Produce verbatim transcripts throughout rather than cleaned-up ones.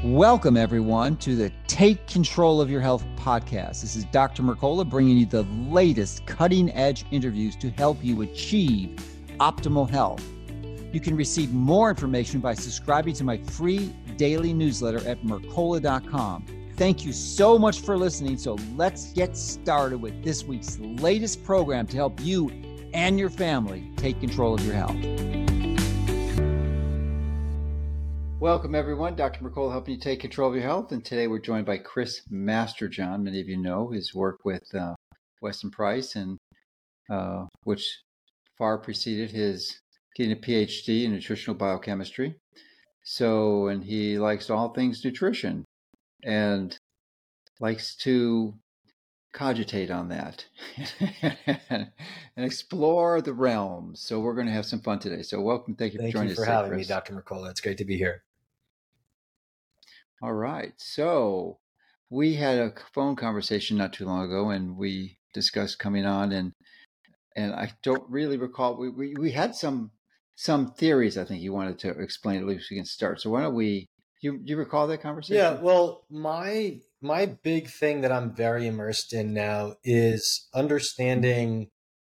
Welcome, everyone, to the Take Control of Your Health podcast. This is Doctor Mercola bringing you the latest cutting-edge interviews to help you achieve optimal health. You can receive more information by subscribing to my free daily newsletter at mercola dot com. Thank you so much for listening. So let's get started with this week's latest program to help you and your family take control of your health. Welcome, everyone. Doctor Mercola helping you take control of your health. And today we're joined by Chris Masterjohn. Many of you know his work with uh, Weston Price, and uh, which far preceded his getting a P H D in nutritional biochemistry. So, and he likes all things nutrition and likes to cogitate on that and explore the realms. So we're going to have some fun today. So welcome. Thank you Thank for joining you us. for today, having Chris. me, Doctor Mercola. It's great to be here. All right. So we had a phone conversation not too long ago, and we discussed coming on, and and I don't really recall. We we, we had some some theories. I think you wanted to explain. At least we can start. So why don't we? You you recall that conversation? Yeah. Well, my my big thing that I'm very immersed in now is understanding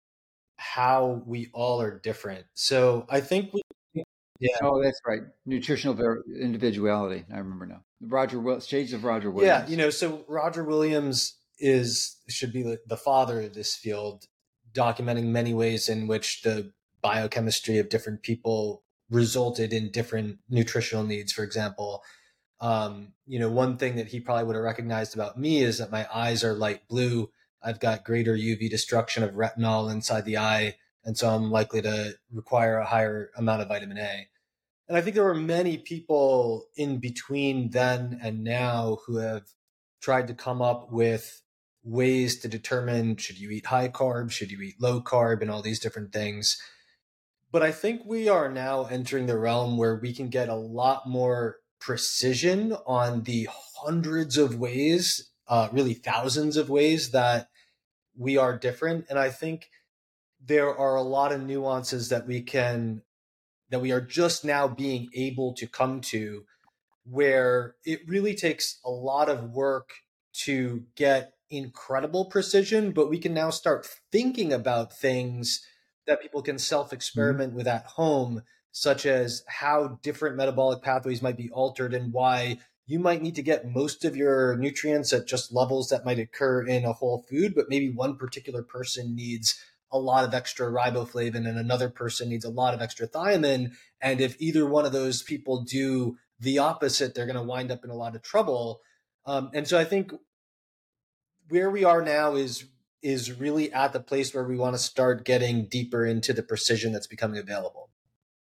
how we all are different. So I think we, yeah. Oh, that's right. Nutritional ver- individuality. I remember now. Roger Will Shades of Roger Williams. Yeah, you know, so Roger Williams is should be the father of this field, documenting many ways in which the biochemistry of different people resulted in different nutritional needs. For example, um, you know, one thing that he probably would have recognized about me is that my eyes are light blue. I've got greater U V destruction of retinol inside the eye, and so I'm likely to require a higher amount of vitamin A. And I think there were many people in between then and now who have tried to come up with ways to determine, should you eat high carb, should you eat low carb, and all these different things. But I think we are now entering the realm where we can get a lot more precision on the hundreds of ways, uh, really thousands of ways that we are different. And I think there are a lot of nuances that we can that we are just now being able to come to, where it really takes a lot of work to get incredible precision, but we can now start thinking about things that people can self-experiment mm-hmm. with at home, such as how different metabolic pathways might be altered and why you might need to get most of your nutrients at just levels that might occur in a whole food, but maybe one particular person needs a lot of extra riboflavin and another person needs a lot of extra thiamine. And if either one of those people do the opposite, they're going to wind up in a lot of trouble. Um, and so I think where we are now is is really at the place where we want to start getting deeper into the precision that's becoming available.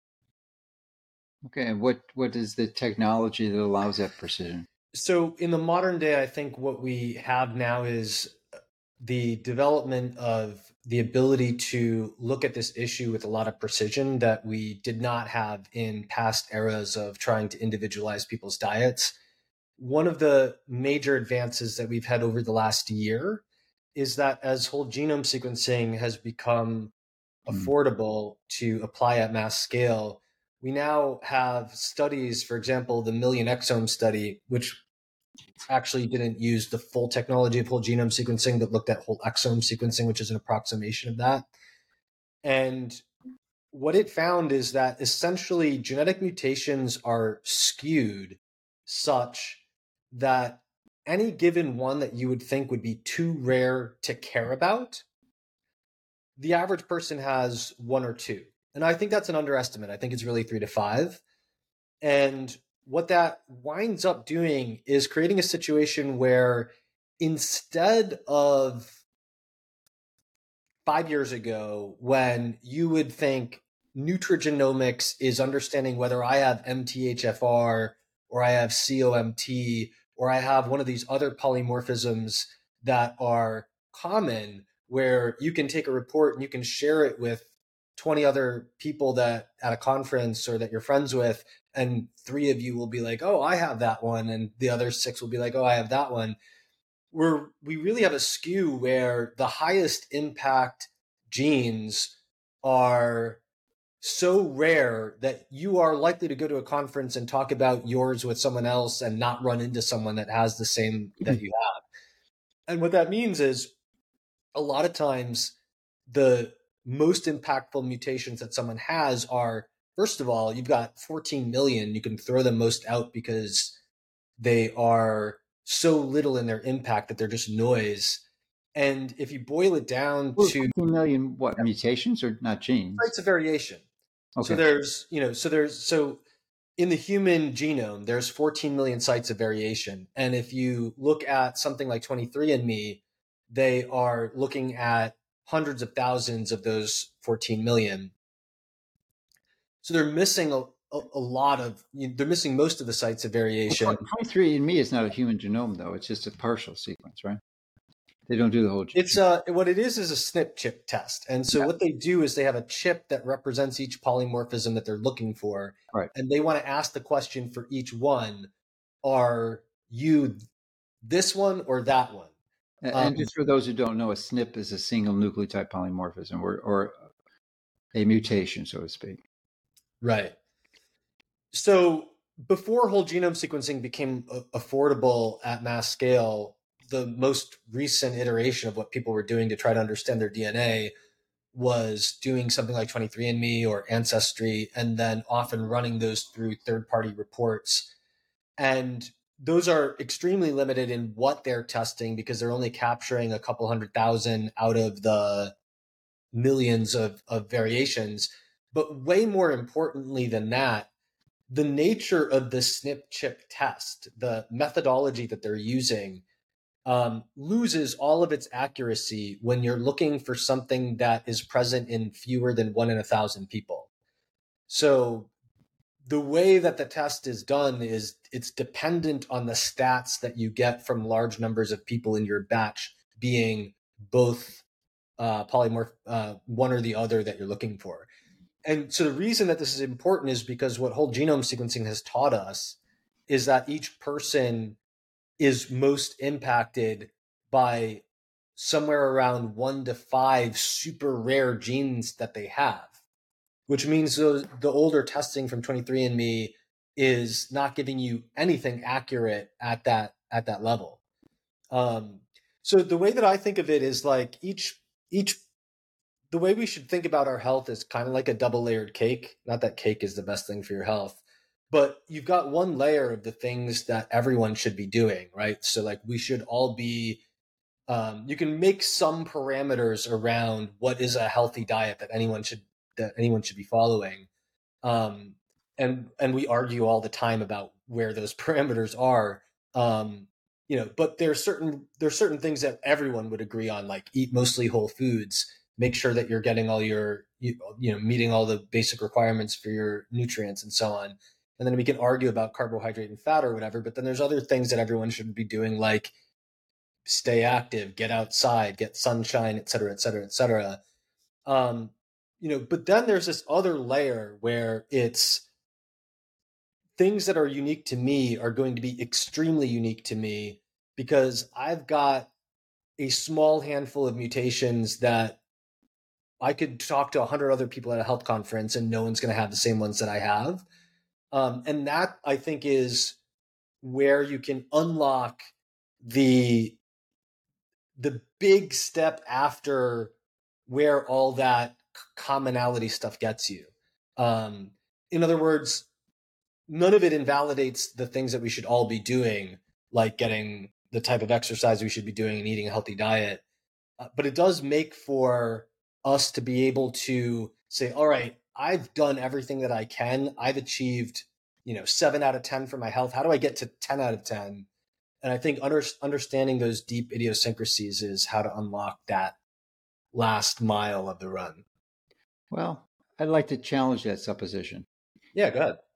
Okay, and what, what is the technology that allows that precision? So in the modern day, I think what we have now is the development of the ability to look at this issue with a lot of precision that we did not have in past eras of trying to individualize people's diets. One of the major advances that we've had over the last year is that as whole genome sequencing has become affordable to apply at mass scale, we now have studies, for example, the Million Exome study, which actually didn't use the full technology of whole genome sequencing, but looked at whole exome sequencing, which is an approximation of that. And what it found is that essentially genetic mutations are skewed such that any given one that you would think would be too rare to care about, the average person has one or two. And I think that's an underestimate. I think it's really three to five. And what that winds up doing is creating a situation where instead of five years ago, when you would think nutrigenomics is understanding whether I have M T H F R or I have C O M T or I have one of these other polymorphisms that are common, where you can take a report and you can share it with twenty other people that at a conference or that you're friends with, and three of you will be like, oh, I have that one. And the other six will be like, oh, I have that one. We're, we really have a skew where the highest impact genes are so rare that you are likely to go to a conference and talk about yours with someone else and not run into someone that has the same that you have. And what that means is a lot of times the most impactful mutations that someone has are, first of all, you've got fourteen million. You can throw them most out because they are so little in their impact that they're just noise. And if you boil it down Well, to fourteen million, what, mutations or not genes? sites of variation. Okay. So there's, you know, so there's, so in the human genome, there's fourteen million sites of variation. And if you look at something like twenty-three and me, they are looking at hundreds of thousands of those fourteen million. So they're missing a, a, a lot of, you know, they're missing most of the sites of variation. Well, twenty-three and me is not a human genome, though. It's just a partial sequence, right? They don't do the whole genome. It's uh, what it is is a SNP chip test. And so yeah. what they do is they have a chip that represents each polymorphism that they're looking for. Right. And they want to ask the question for each one, are you this one or that one? And, um, and just for those who don't know, a S N P is a single nucleotide polymorphism or, or a mutation, so to speak. Right. So before whole genome sequencing became affordable at mass scale, the most recent iteration of what people were doing to try to understand their D N A was doing something like twenty-three and me or Ancestry, and then often running those through third-party reports. And those are extremely limited in what they're testing because they're only capturing a couple hundred thousand out of the millions of, of variations. But way more importantly than that, the nature of the S N P chip test, the methodology that they're using, um, loses all of its accuracy when you're looking for something that is present in fewer than one in a thousand people. So the way that the test is done is it's dependent on the stats that you get from large numbers of people in your batch being both uh, polymorph, uh, one or the other that you're looking for. And so the reason that this is important is because what whole genome sequencing has taught us is that each person is most impacted by somewhere around one to five super rare genes that they have, which means the, the older testing from twenty-three and me is not giving you anything accurate at that at that level. Um, so the way that I think of it is like each each the way we should think about our health is kind of like a double layered cake. Not that cake is the best thing for your health, but you've got one layer of the things that everyone should be doing, right? So like we should all be, um, you can make some parameters around what is a healthy diet that anyone should, that anyone should be following. Um, and, and we argue all the time about where those parameters are. Um, you know, but there's certain, there's certain things that everyone would agree on, like eat mostly whole foods, make sure that you're getting all your, you, you know, meeting all the basic requirements for your nutrients and so on. And then we can argue about carbohydrate and fat or whatever, but then there's other things that everyone should be doing, like stay active, get outside, get sunshine, et cetera, et cetera, et cetera. Um, you know, but then there's this other layer where it's things that are unique to me are going to be extremely unique to me because I've got a small handful of mutations that I could talk to a hundred other people at a health conference and no one's going to have the same ones that I have. Um, and that I think is where you can unlock the, the big step after where all that commonality stuff gets you. Um, in other words, none of it invalidates the things that we should all be doing, like getting the type of exercise we should be doing and eating a healthy diet. Uh, but it does make for us to be able to say, all right, I've done everything that I can. I've achieved, you know, seven out of ten for my health. How do I get to ten out of ten? And I think under, understanding those deep idiosyncrasies is how to unlock that last mile of the run. Well, I'd like to challenge that supposition. Yeah, go ahead.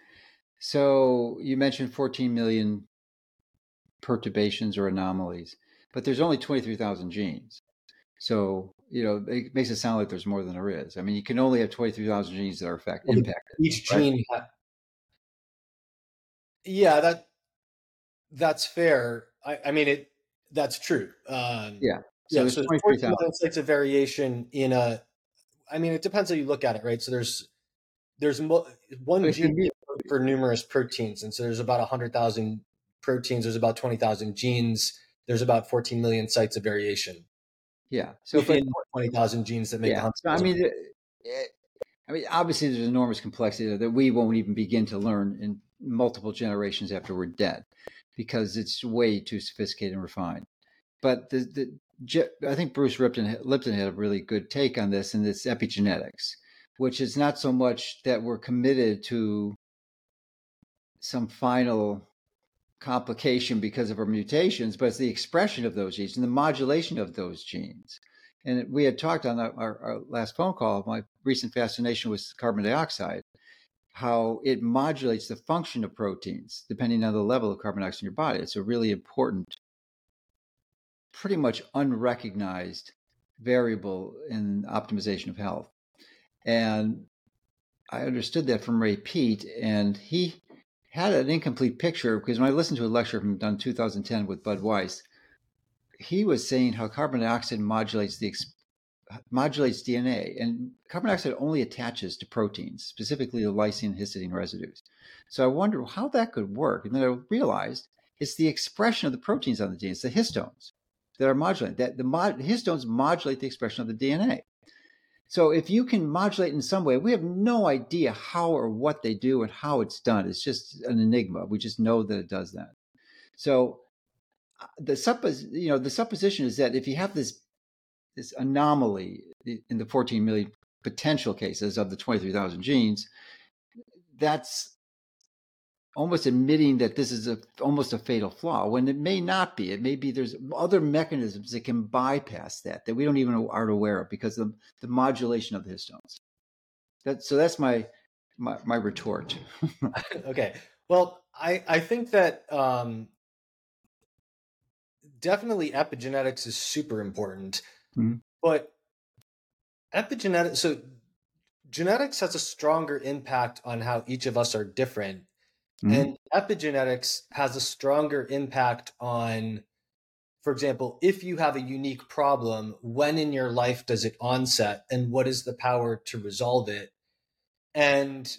So you mentioned fourteen million perturbations or anomalies, but there's only twenty-three thousand genes. So, you know, it makes it sound like there's more than there is. I mean, you can only have twenty-three thousand genes that are fact well, impacted. Each gene. Right? Ha- yeah, that that's fair. I, I mean, it that's true. Um, yeah. So, yeah, so there's twenty-three thousand sites of variation in a, I mean, it depends how you look at it, right? So there's there's mo- one gene for numerous proteins, and so there's about one hundred thousand proteins. There's about twenty thousand genes. There's about fourteen million sites of variation. Yeah. So, but within twenty thousand genes that make yeah. one So, I mean, it, I mean, obviously, there's enormous complexity that we won't even begin to learn in multiple generations after we're dead, because it's way too sophisticated and refined. But the, the I think Bruce Lipton, Lipton had a really good take on this, and it's epigenetics, which is not so much that we're committed to some final complication because of our mutations, but it's the expression of those genes and the modulation of those genes. And we had talked on our, our last phone call, my recent fascination with carbon dioxide, how it modulates the function of proteins depending on the level of carbon dioxide in your body. It's a really important, pretty much unrecognized variable in optimization of health. And I understood that from Ray Peat, and he had an incomplete picture, because when I listened to a lecture from done two thousand ten with Bud Weiss, he was saying how carbon dioxide modulates the modulates D N A, and carbon dioxide only attaches to proteins, specifically the lysine and histidine residues. So I wondered how that could work, and then I realized it's the expression of the proteins on the D N A, it's the histones that are modulating. That the mod, histones modulate the expression of the D N A. So if you can modulate in some way, we have no idea how or what they do and how it's done. It's just an enigma. We just know that it does that. So the suppos, you know, the supposition is that if you have this this anomaly in the fourteen million potential cases of the twenty-three thousand genes, that's almost admitting that this is a, almost a fatal flaw, when it may not be. It may be there's other mechanisms that can bypass that, that we don't even are aware of because of the modulation of the histones. That, so that's my, my, my retort. Okay. Well, I, I think that um, definitely epigenetics is super important, mm-hmm. but epigenetics, so genetics has a stronger impact on how each of us are different. Mm-hmm. And epigenetics has a stronger impact on, for example, if you have a unique problem, when in your life does it onset and what is the power to resolve it? And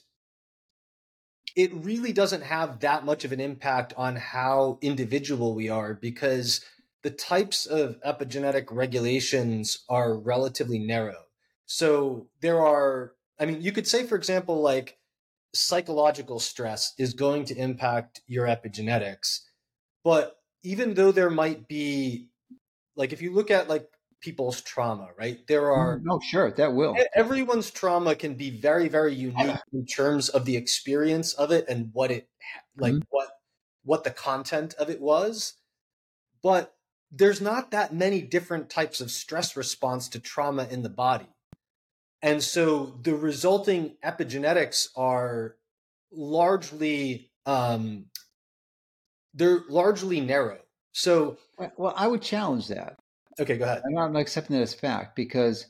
it really doesn't have that much of an impact on how individual we are, because the types of epigenetic regulations are relatively narrow. So there are, I mean, you could say, for example, like, psychological stress is going to impact your epigenetics. But even though there might be, like, if you look at like people's trauma, right? There are no, sure, that will. Everyone's trauma can be very, very unique in terms of the experience of it and what it like mm-hmm. what what the content of it was. But there's not that many different types of stress response to trauma in the body. And so the resulting epigenetics are largely, um, they're largely narrow. So, well, I would challenge that. Okay, go ahead. I'm not accepting that as fact, because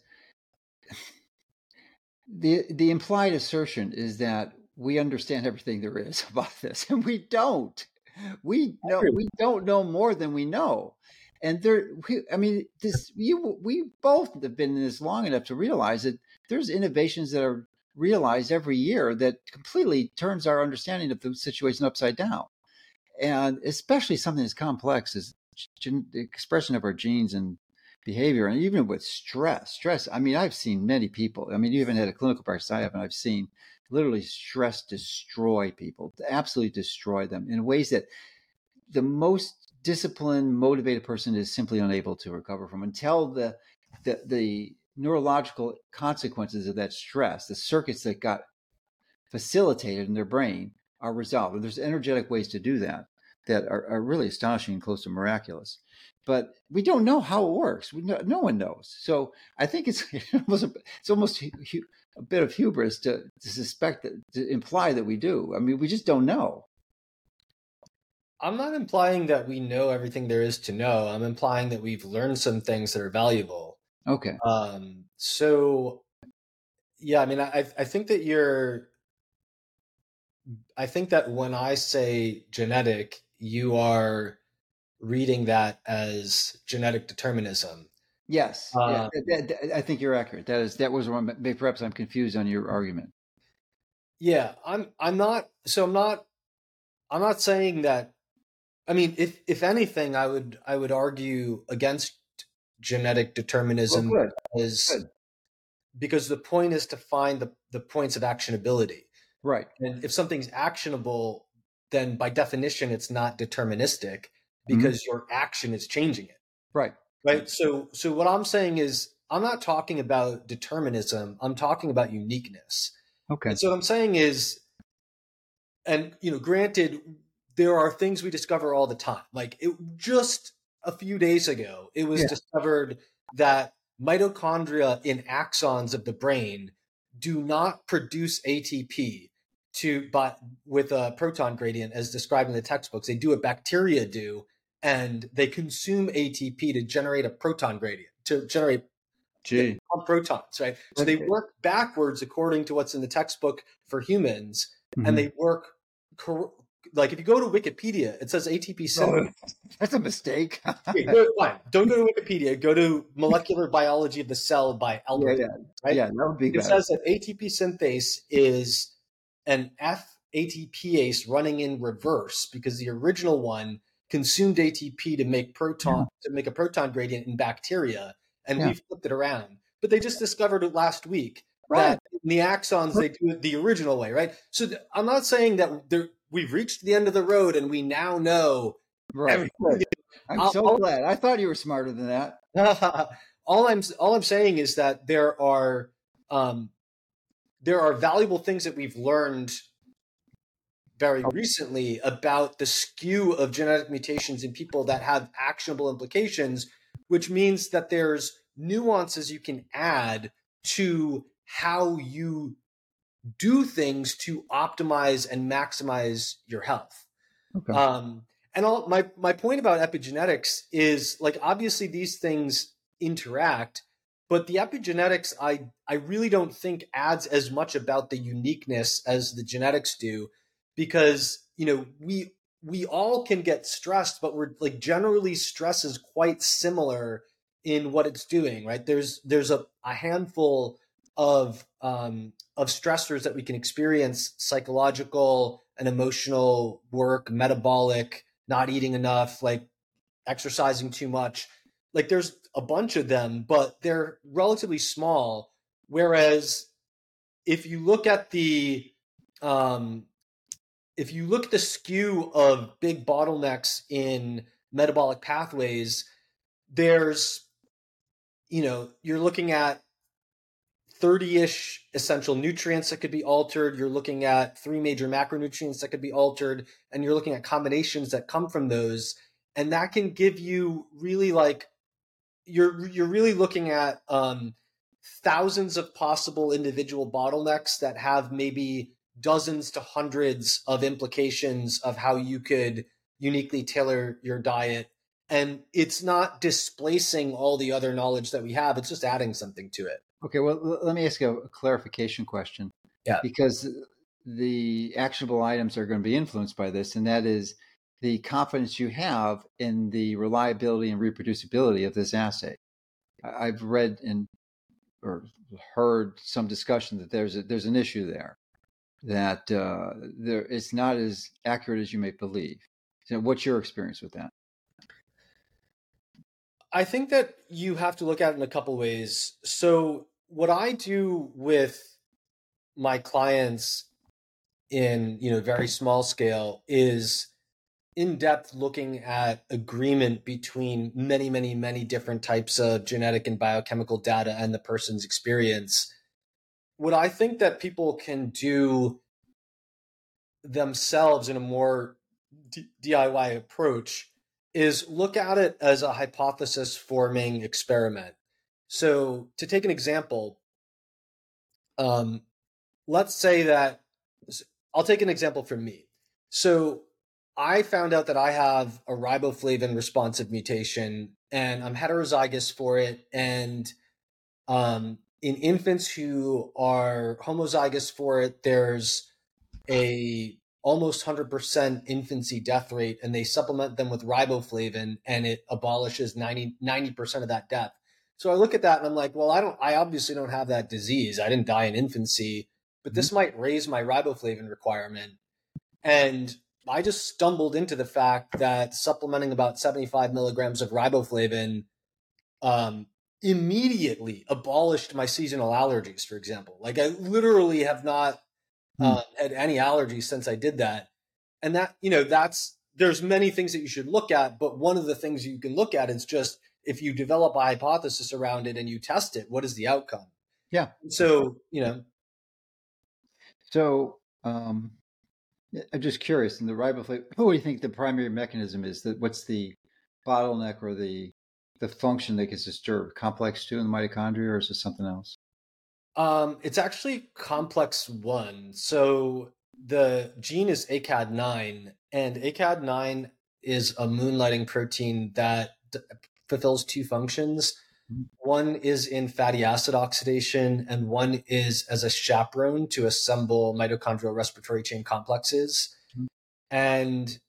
the the implied assertion is that we understand everything there is about this, and we don't. We know we don't know more than we know. And there, we, I mean, this you we both have been in this long enough to realize that there's innovations that are realized every year that completely turns our understanding of the situation upside down. And especially something as complex as gen, the expression of our genes and behavior, and even with stress. Stress. I mean, I've seen many people. I mean, you even had a clinical practice I have, and I've seen literally stress destroy people, absolutely destroy them in ways that the most disciplined, motivated person is simply unable to recover from until the the, the neurological consequences of that stress, the circuits that got facilitated in their brain, are resolved. And there's energetic ways to do that that are, are really astonishing and close to miraculous. But we don't know how it works. We no, no one knows. So I think it's almost a, it's almost a bit of hubris to, to suspect that, to imply that we do. I mean, we just don't know. I'm not implying that we know everything there is to know. I'm implying that we've learned some things that are valuable. Okay. Um, so, yeah, I mean, I, I think that you're, I think that when I say genetic, you are reading that as genetic determinism. Yes, yeah, Uh, that, that, I think you're accurate. That is that was one. Perhaps I'm confused on your argument. yeah, I'm I'm not so I'm not I'm not saying that. I mean, if if anything, I would I would argue against genetic Well, determinism good, because good, because the point is to find the, the points of actionability. right. And if something's actionable, then by definition, it's not deterministic Mhm. because your action is changing it. Right, Right. So so what I'm saying is I'm not talking about determinism. I'm talking about uniqueness. okay, And so what I'm saying is, and you know, granted, there are things we discover all the time. Like it just a few days ago, it was yeah, discovered that mitochondria in axons of the brain do not produce A T P to but with a proton gradient as described in the textbooks. They do what bacteria do, and they consume A T P to generate a proton gradient, to generate gee, protons, right? So but, they work backwards according to what's in the textbook for humans, and mhm. they work cor- like if you go to Wikipedia, it says A T P synthase. Oh, that's a mistake. Wait, go, fine. Don't go to Wikipedia. Go to Molecular Biology of the Cell by Yeah, Albrecht, yeah, right? yeah. That would be It better. says that A T P synthase is an F A T Pase running in reverse because the original one consumed A T P to make proton Yeah, to make a proton gradient in bacteria, and yeah. we've flipped it around. But they just discovered it last week Right, that in the axons they do it the original way, right? So th- I'm not saying that there, we've reached the end of the road and we now know right. everything. Good. I'm I'll, so I'll, glad. I thought you were smarter than that. all I'm all I'm saying is that there are um, there are valuable things that we've learned very Oh, recently about the skew of genetic mutations in people that have actionable implications, which means that there's nuances you can add to how you do things to optimize and maximize your health. okay. Um, and all, my my point about epigenetics is like obviously these things interact, but the epigenetics I I really don't think adds as much about the uniqueness as the genetics do, because you know we we all can get stressed, but we're like generally stress is quite similar in what it's doing, right? There's there's a, a handful of um, of stressors that we can experience, psychological and emotional work, metabolic, not eating enough, like exercising too much. Like there's a bunch of them, but they're relatively small. Whereas if you look at the um, if you look at the skew of big bottlenecks in metabolic pathways, there's you know you're looking at thirty-ish essential nutrients that could be altered. You're looking at three major macronutrients that could be altered, and you're looking at combinations that come from those. And that can give you really like you're you're really looking at um, thousands of possible individual bottlenecks that have maybe dozens to hundreds of implications of how you could uniquely tailor your diet. And it's not displacing all the other knowledge that we have. It's just adding something to it. Okay. Well, l- let me ask you a clarification question, Yeah. because the actionable items are going to be influenced by this, and that is the confidence you have in the reliability and reproducibility of this assay. I- I've read and or heard some discussion that there's a, there's an issue there, that uh, there it's not as accurate as you may believe. So what's your experience with that? I think that you have to look at it in a couple ways. So, what I do with my clients in, you know, very small scale is in-depth looking at agreement between many, many, many different types of genetic and biochemical data and the person's experience. What I think that people can do themselves in a more D- DIY approach is look at it as a hypothesis forming experiment. So, to take an example, um, let's say that I'll take an example from me. So, I found out that I have a riboflavin responsive mutation and I'm heterozygous for it. And um, in infants who are homozygous for it, there's a almost one hundred percent infancy death rate, and they supplement them with riboflavin and it abolishes ninety percent of that death. So I look at that and I'm like, well, I don't, I obviously don't have that disease. I didn't die in infancy, but this might raise my riboflavin requirement. And I just stumbled into the fact that supplementing about seventy-five milligrams of riboflavin um, immediately abolished my seasonal allergies, for example. Like I literally have not uh, had any allergies since I did that. And that, you know, that's, there's many things that you should look at, but one of the things you can look at is just if you develop a hypothesis around it and you test it, what is the outcome? Yeah. So, you know. So um, I'm just curious, in the riboflavin, what do you think the primary mechanism is? That what's the bottleneck or the the function that gets disturbed? Complex two in the mitochondria, or is it something else? Um, it's actually complex one. So the gene is A C A D nine, and A C A D nine is a moonlighting protein that d- fulfills two functions. Mm-hmm. One is in fatty acid oxidation, and one is as a chaperone to assemble mitochondrial respiratory chain complexes. Mm-hmm. And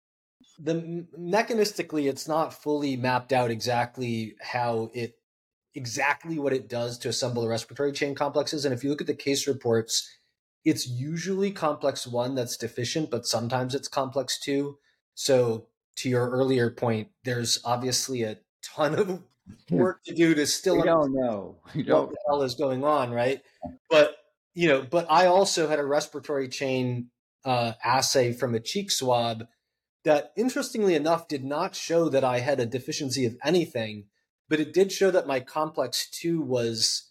the mechanistically, it's not fully mapped out exactly how it exactly what it does to assemble the respiratory chain complexes. And if you look at the case reports, it's usually complex one that's deficient, but sometimes it's complex two. So to your earlier point, there's obviously a ton of work to do to still we don't know we what don't the hell is going on, right? But you know, but I also had a respiratory chain uh, assay from a cheek swab that, interestingly enough, did not show that I had a deficiency of anything, but it did show that my complex two was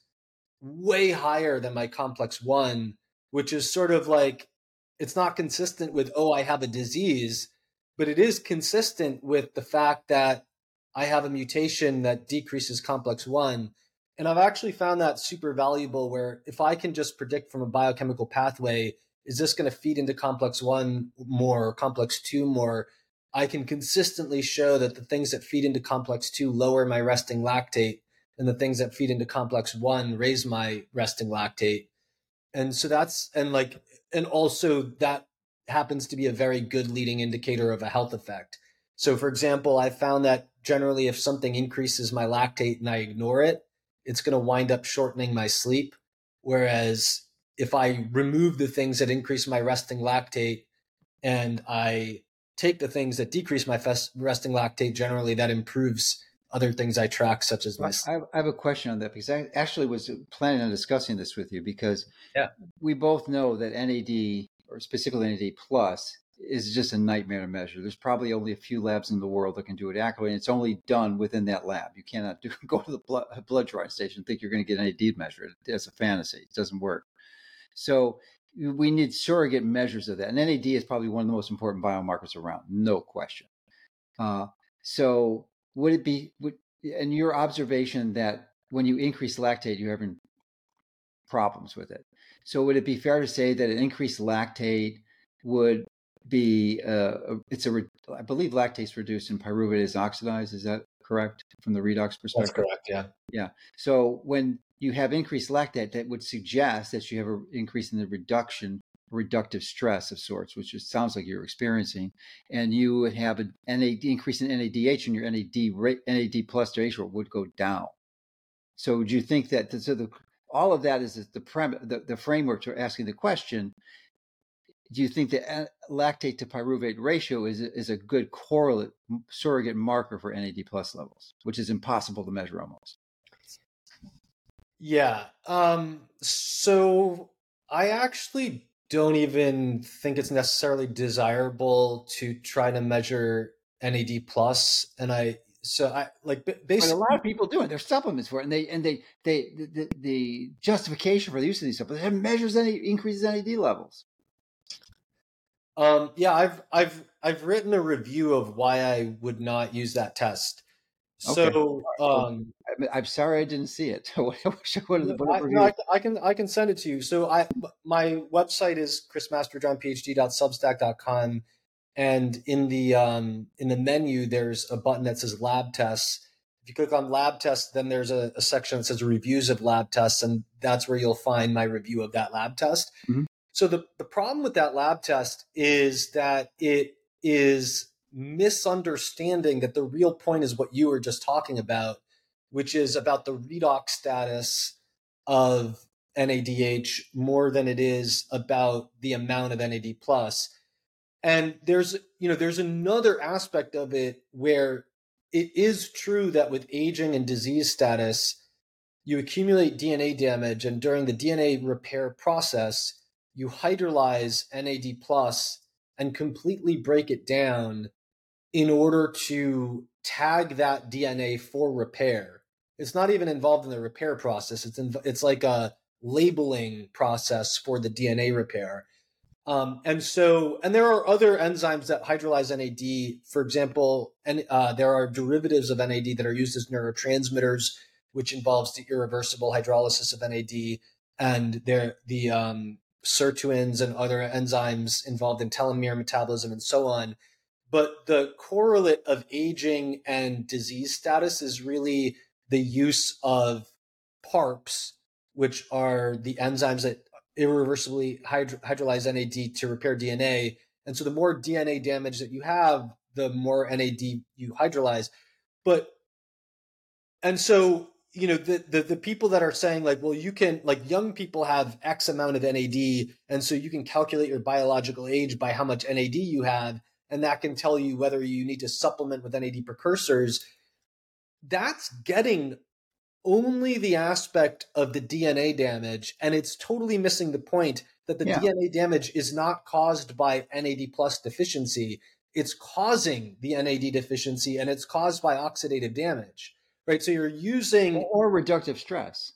way higher than my complex one, which is sort of like, it's not consistent with, oh, I have a disease, but it is consistent with the fact that I have a mutation that decreases complex one. And I've actually found that super valuable, where if I can just predict from a biochemical pathway, is this going to feed into complex one more or complex two more? I can consistently show that the things that feed into complex two lower my resting lactate, and the things that feed into complex one raise my resting lactate. And so that's, and like, and also that happens to be a very good leading indicator of a health effect. So for example, I found that generally if something increases my lactate and I ignore it, it's going to wind up shortening my sleep. Whereas if I remove the things that increase my resting lactate and I take the things that decrease my resting lactate, generally that improves other things I track, such as my sleep. I have a question on that, because I actually was planning on discussing this with you, because yeah. we both know that N A D, or specifically N A D plus, is just a nightmare to measure. There's probably only a few labs in the world that can do it accurately, and it's only done within that lab. You cannot do, go to the blood, blood drawing station and think you're going to get N A D measured. It's a fantasy. It doesn't work. So we need surrogate measures of that. And N A D is probably one of the most important biomarkers around, no question. Uh, so would it be, would, in your observation, that when you increase lactate, you're having problems with it? So would it be fair to say that an increased lactate would be, uh, it's a, I believe lactate's reduced and pyruvate is oxidized. Is that correct from the redox perspective? That's correct, yeah. Yeah. So when you have increased lactate, that would suggest that you have an increase in the reduction, reductive stress of sorts, which it sounds like you're experiencing, and you would have an N A D increase in N A D H, and your N A D rate, N A D plus ratio would go down. So do you think that, so the, all of that is the, prem, the, the framework to asking the question, do you think that lactate to pyruvate ratio is, is a good correlate surrogate marker for N A D plus levels, which is impossible to measure almost? Yeah. Um, so I actually don't even think it's necessarily desirable to try to measure N A D plus. And I, so I like basically, but a lot of people do it. There's supplements for it, and they and they they the, the justification for the use of these supplements, it measures any increases N A D levels. Um, yeah, I've I've I've written a review of why I would not use that test. So okay. um, I'm sorry I didn't see it. what, what are the, what I, no, I, I can I can send it to you. So I my website is chris masterjohn p h d dot substack dot com, and in the um, in the menu there's a button that says lab tests. If you click on lab tests, then there's a, a section that says reviews of lab tests, and that's where you'll find my review of that lab test. Mm-hmm. So the, the problem with that lab test is that it is misunderstanding that the real point is what you were just talking about, which is about the redox status of N A D H more than it is about the amount of N A D plus. And there's, you know, there's another aspect of it where it is true that with aging and disease status, you accumulate D N A damage, and during the D N A repair process, you hydrolyze N A D plus and completely break it down in order to tag that D N A for repair. It's not even involved in the repair process. It's in, it's like a labeling process for the D N A repair. Um, and so, and there are other enzymes that hydrolyze N A D. For example, and uh, there are derivatives of N A D that are used as neurotransmitters, which involves the irreversible hydrolysis of N A D, and there the um, sirtuins and other enzymes involved in telomere metabolism and so on. But the correlate of aging and disease status is really the use of PARPs, which are the enzymes that irreversibly hydro- hydrolyze N A D to repair D N A. And so the more D N A damage that you have, the more N A D you hydrolyze. But, and so, you know, the, the, the people that are saying like, well, you can, like young people have X amount of N A D, and so you can calculate your biological age by how much N A D you have, and that can tell you whether you need to supplement with N A D precursors. That's getting only the aspect of the D N A damage, and it's totally missing the point that the yeah. D N A damage is not caused by N A D plus deficiency. It's causing the N A D deficiency, and it's caused by oxidative damage, right? So you're using... Or reductive stress.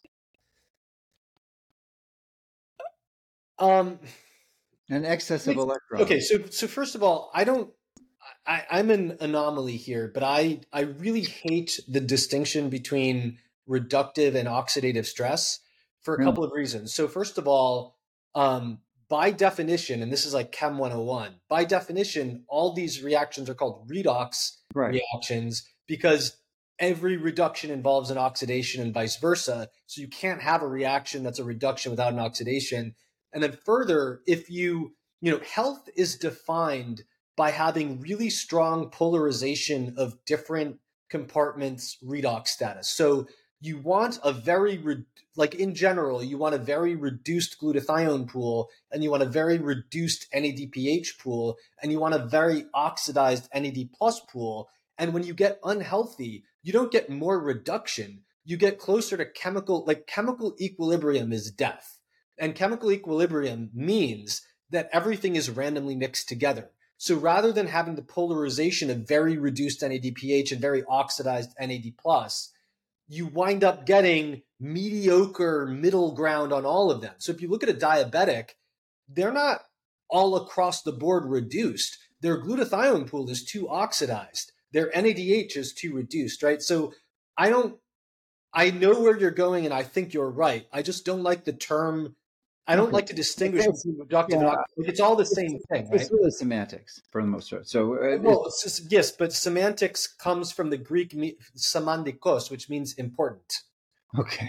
Um, An excess of electrons. Okay, so so first of all, I don't... I, I'm an anomaly here, but I, I really hate the distinction between reductive and oxidative stress for a couple of reasons. So first of all, um, by definition, and this is like Chem one oh one, by definition, all these reactions are called redox right. reactions because every reduction involves an oxidation and vice versa. So you can't have a reaction that's a reduction without an oxidation. And then further, if you, you know, health is defined by having really strong polarization of different compartments redox status. So you want a very, re- like in general, you want a very reduced glutathione pool, and you want a very reduced N A D P H pool, and you want a very oxidized N A D plus pool. And when you get unhealthy, you don't get more reduction. You get closer to chemical, like chemical equilibrium is death. And chemical equilibrium means that everything is randomly mixed together. So rather than having the polarization of very reduced N A D P H and very oxidized N A D plus, you wind up getting mediocre middle ground on all of them. So if you look at a diabetic, they're not all across the board reduced. Their glutathione pool is too oxidized. Their N A D H is too reduced, right? So I don't, I know where you're going and I think you're right. I just don't like the term. I don't okay. like to distinguish between reductive yeah. and oxidative. It's all the same thing, right? It's really semantics for the most part. So, uh, well, it's, yes, but semantics comes from the Greek semandikos, which means important. Okay.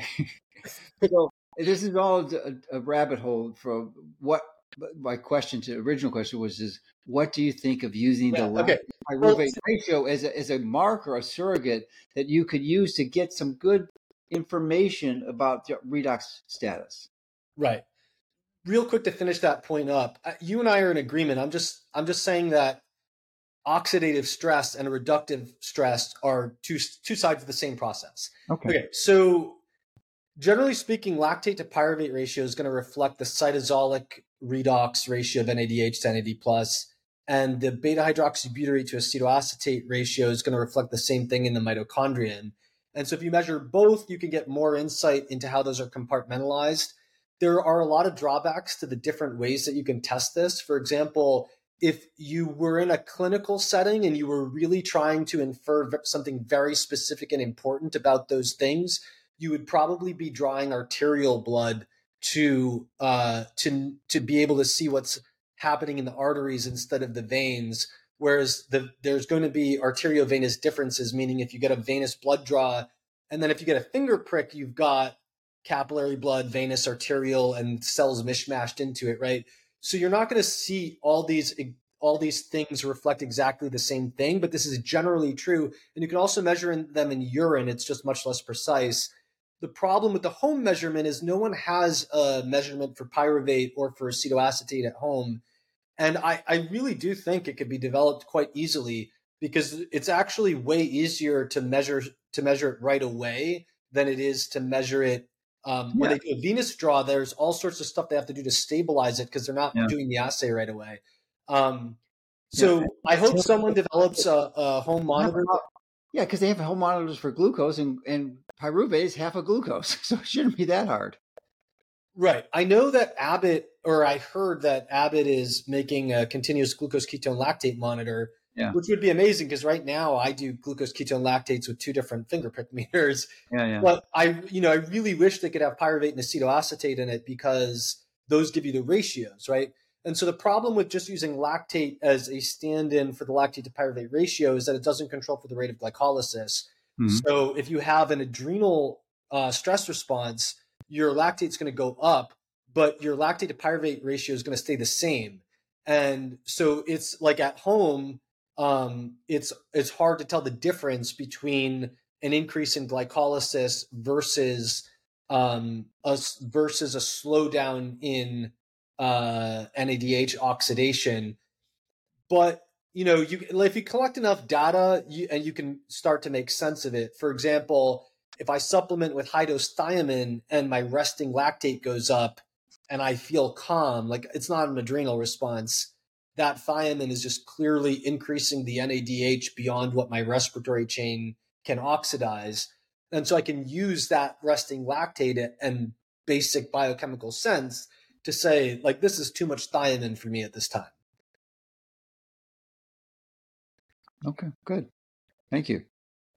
So this is all a, a rabbit hole for what my question to original question was is what do you think of using yeah, the okay. pyruvate well, ratio as a, as a marker, a surrogate that you could use to get some good information about the redox status? Right. Real quick to finish that point up, you and I are in agreement. I'm just I'm just saying that oxidative stress and reductive stress are two two sides of the same process. Okay. Okay. So generally speaking, lactate to pyruvate ratio is going to reflect the cytosolic redox ratio of N A D H to N A D plus, and the beta hydroxybutyrate to acetoacetate ratio is going to reflect the same thing in the mitochondrion. And so if you measure both, you can get more insight into how those are compartmentalized. There are a lot of drawbacks to the different ways that you can test this. For example, if you were in a clinical setting and you were really trying to infer something very specific and important about those things, you would probably be drawing arterial blood to uh, to to be able to see what's happening in the arteries instead of the veins. Whereas the, there's going to be arteriovenous differences, meaning if you get a venous blood draw, and then if you get a finger prick, you've got capillary blood, venous, arterial, and cells mishmashed into it, right? So you're not going to see all these all these things reflect exactly the same thing, but this is generally true. And you can also measure in them in urine. It's just much less precise. The problem with the home measurement is no one has a measurement for pyruvate or for acetoacetate at home. And I, I really do think it could be developed quite easily, because it's actually way easier to measure to measure it right away than it is to measure it. Um, yeah. When they do a venous draw, there's all sorts of stuff they have to do to stabilize it because they're not yeah. doing the assay right away. Um, so yeah. I hope someone develops a, a home monitor. Yeah, because they have home monitors for glucose, and, and pyruvate is half a glucose, so it shouldn't be that hard. Right. I know that Abbott, or I heard that Abbott is making a continuous glucose ketone lactate monitor, yeah. which would be amazing, because right now I do glucose ketone lactates with two different finger prick meters. Yeah, yeah. But I, you know, I really wish they could have pyruvate and acetoacetate in it, because those give you the ratios, right? And so the problem with just using lactate as a stand-in for the lactate to pyruvate ratio is that it doesn't control for the rate of glycolysis. Mm-hmm. So if you have an adrenal uh, stress response, your lactate is going to go up, but your lactate to pyruvate ratio is going to stay the same. And so it's like at home, um, it's it's hard to tell the difference between an increase in glycolysis versus um, a, versus a slowdown in uh, N A D H oxidation. But you know, you if you collect enough data, you, and you can start to make sense of it. For example, if I supplement with high dose thiamine and my resting lactate goes up and I feel calm, like it's not an adrenal response, that thiamine is just clearly increasing the N A D H beyond what my respiratory chain can oxidize. And so I can use that resting lactate and basic biochemical sense to say, like, this is too much thiamine for me at this time. Okay, good. Thank you.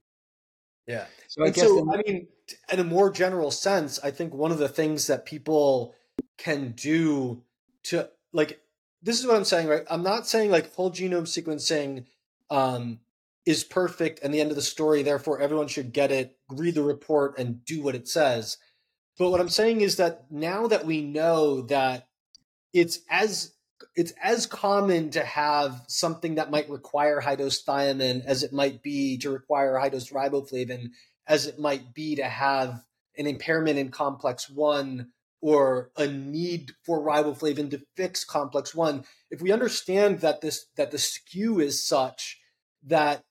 Yeah. So I and guess so, then- I mean, in a more general sense, I think one of the things that people can do to, like, this is what I'm saying, right? I'm not saying like whole genome sequencing um, is perfect and the end of the story, therefore everyone should get it, read the report, and do what it says. But what I'm saying is that now that we know that it's as it's as common to have something that might require high-dose thiamine as it might be to require high-dose riboflavin, as it might be to have an impairment in complex one or a need for riboflavin to fix complex one. If we understand that this that the skew is such that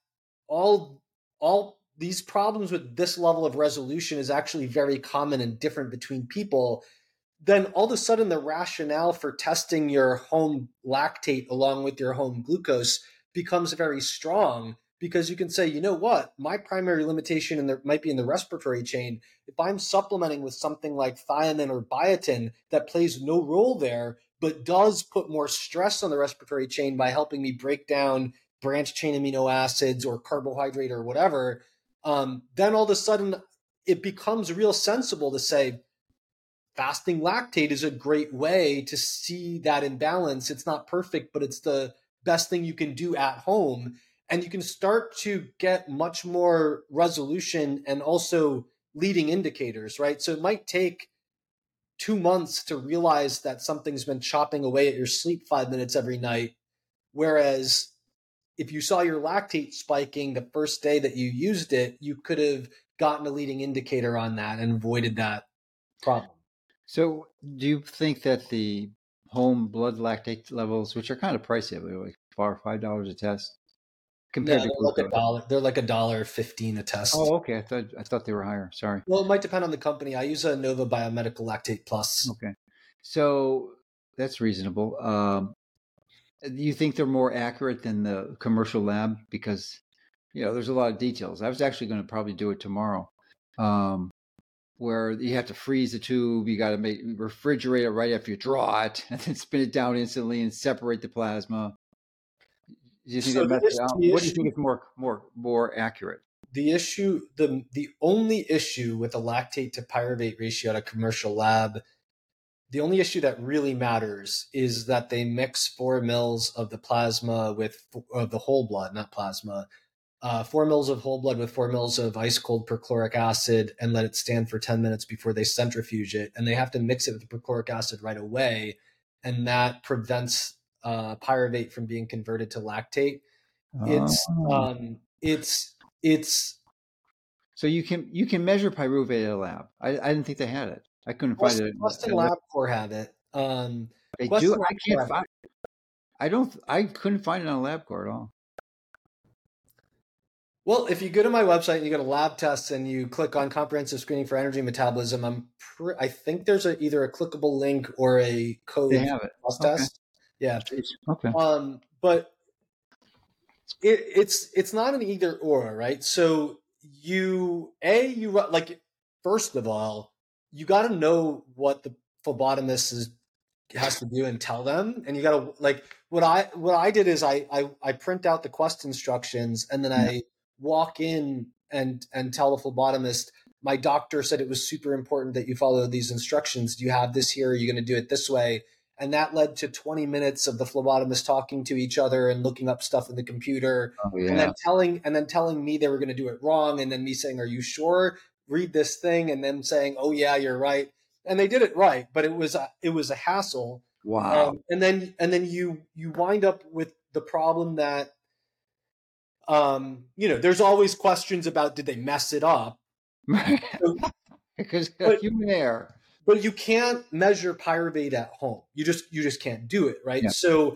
all all these problems with this level of resolution is actually very common and different between people, then all of a sudden the rationale for testing your home lactate along with your home glucose becomes very strong, because you can say, you know what, my primary limitation in there might be in the respiratory chain. If I'm supplementing with something like thiamine or biotin that plays no role there, but does put more stress on the respiratory chain by helping me break down branch chain amino acids or carbohydrate or whatever, um, then all of a sudden it becomes real sensible to say, fasting lactate is a great way to see that imbalance. It's not perfect, but it's the best thing you can do at home. And you can start to get much more resolution and also leading indicators, right? So it might take two months to realize that something's been chopping away at your sleep five minutes every night. Whereas if you saw your lactate spiking the first day that you used it, you could have gotten a leading indicator on that and avoided that problem. So do you think that the home blood lactate levels, which are kind of pricey, they're like four or five dollars a test, compared no, to they're like a dollar, they're like a dollar fifteen a test. Oh, okay. I thought I thought they were higher. Sorry. Well, it might depend on the company. I use a Nova Biomedical Lactate Plus. Okay, so that's reasonable. Um, do you think they're more accurate than the commercial lab? Because you know, there's a lot of details. I was actually going to probably do it tomorrow. Um, where you have to freeze the tube, you got to make refrigerate it right after you draw it, and then spin it down instantly and separate the plasma. Do you think So that messes the out? issue- What do you think is more more more accurate? The issue, the the only issue with the lactate to pyruvate ratio at a commercial lab, the only issue that really matters is that they mix four mils of the plasma with of the whole blood, not plasma, uh, four mils of whole blood with four mils of ice cold perchloric acid, and let it stand for ten minutes before they centrifuge it. And they have to mix it with the perchloric acid right away. And that prevents uh, pyruvate from being converted to lactate. It's Oh. um, it's it's So you can you can measure pyruvate at a lab. I, I didn't think they had it. I couldn't find Quest, it. Quest and At a lab. LabCorp have it. Um, They Quest do. and I LabCorp can't have it. find. I don't. I couldn't find it on LabCorp at all. Well, if you go to my website and you go to lab tests and you click on comprehensive screening for energy metabolism, I'm pre- I think there's a, either a clickable link or a code They have it. plus Okay. test. Yeah. Okay. Um, but it, it's it's not an either or, right? So you a you ru- like first of all, you got to know what the phlebotomist is has to do and tell them, and you got to like what I what I did is I I, I print out the Quest instructions and then Yeah. I walk in and and tell the phlebotomist, my doctor said it was super important that you follow these instructions. Do you have this here? Are you going to do it this way? And that led to twenty minutes of the phlebotomist talking to each other and looking up stuff in the computer, Oh, and yeah. then telling and then telling me they were going to do it wrong, and then me saying, "Are you sure? Read this thing," and them saying, "Oh yeah, you're right." And they did it right, but it was a, it was a hassle. Wow. Um, and then and then you you wind up with the problem that um, you know, there's always questions about did they mess it up? So, Because but, human error. but you can't measure pyruvate at home. You just you just can't do it, right? Yeah. So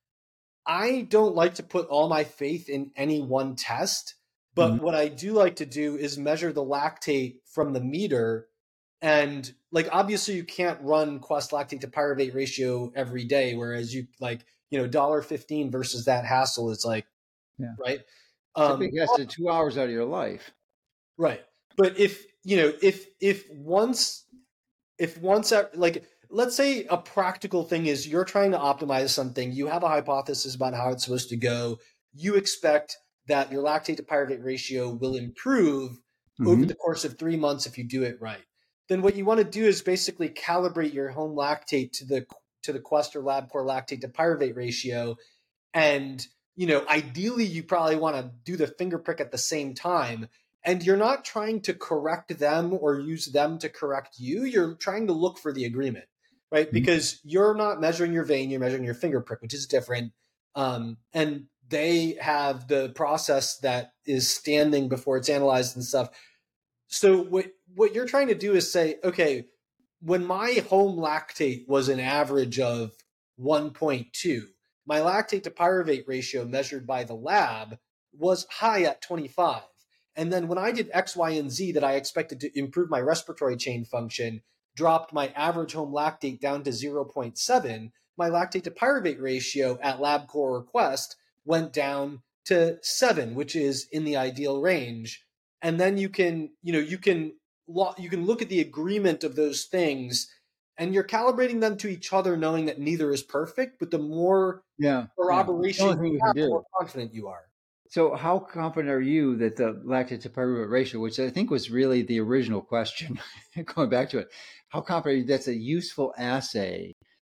I don't like to put all my faith in any one test, but Mhm. what I do like to do is measure the lactate from the meter. And like obviously you can't run Quest lactate to pyruvate ratio every day, whereas you like, you know, one dollar fifteen versus that hassle is like, Yeah. right. It's a Um, big yes to two hours out of your life. right. But if, you know, if, if once, if once, like, let's say a practical thing is you're trying to optimize something, you have a hypothesis about how it's supposed to go, you expect that your lactate to pyruvate ratio will improve mm-hmm. over the course of three months if you do it right. Then what you want to do is basically calibrate your home lactate to the to the Quest or LabCorp lactate to pyruvate ratio. And, you know, ideally you probably want to do the finger prick at the same time. And you're not trying to correct them or use them to correct you. You're trying to look for the agreement, right? Mm-hmm. Because you're not measuring your vein, you're measuring your finger prick, which is different. Um, and they have the process that is standing before it's analyzed and stuff. So what what you're trying to do is say, okay, when my home lactate was an average of one point two, my lactate to pyruvate ratio measured by the lab was high at twenty-five. And then when I did X, Y, and Z that I expected to improve my respiratory chain function, dropped my average home lactate down to zero point seven, my lactate to pyruvate ratio at LabCorp or Quest went down to seven, which is in the ideal range. And then you can, you know, you can you can look at the agreement of those things, and you're calibrating them to each other, knowing that neither is perfect. But the more yeah, corroboration yeah. you have, the more confident you are. So, how confident are you that the lactate to pyruvate ratio, which I think was really the original question, going back to it, how confident are you that's a useful assay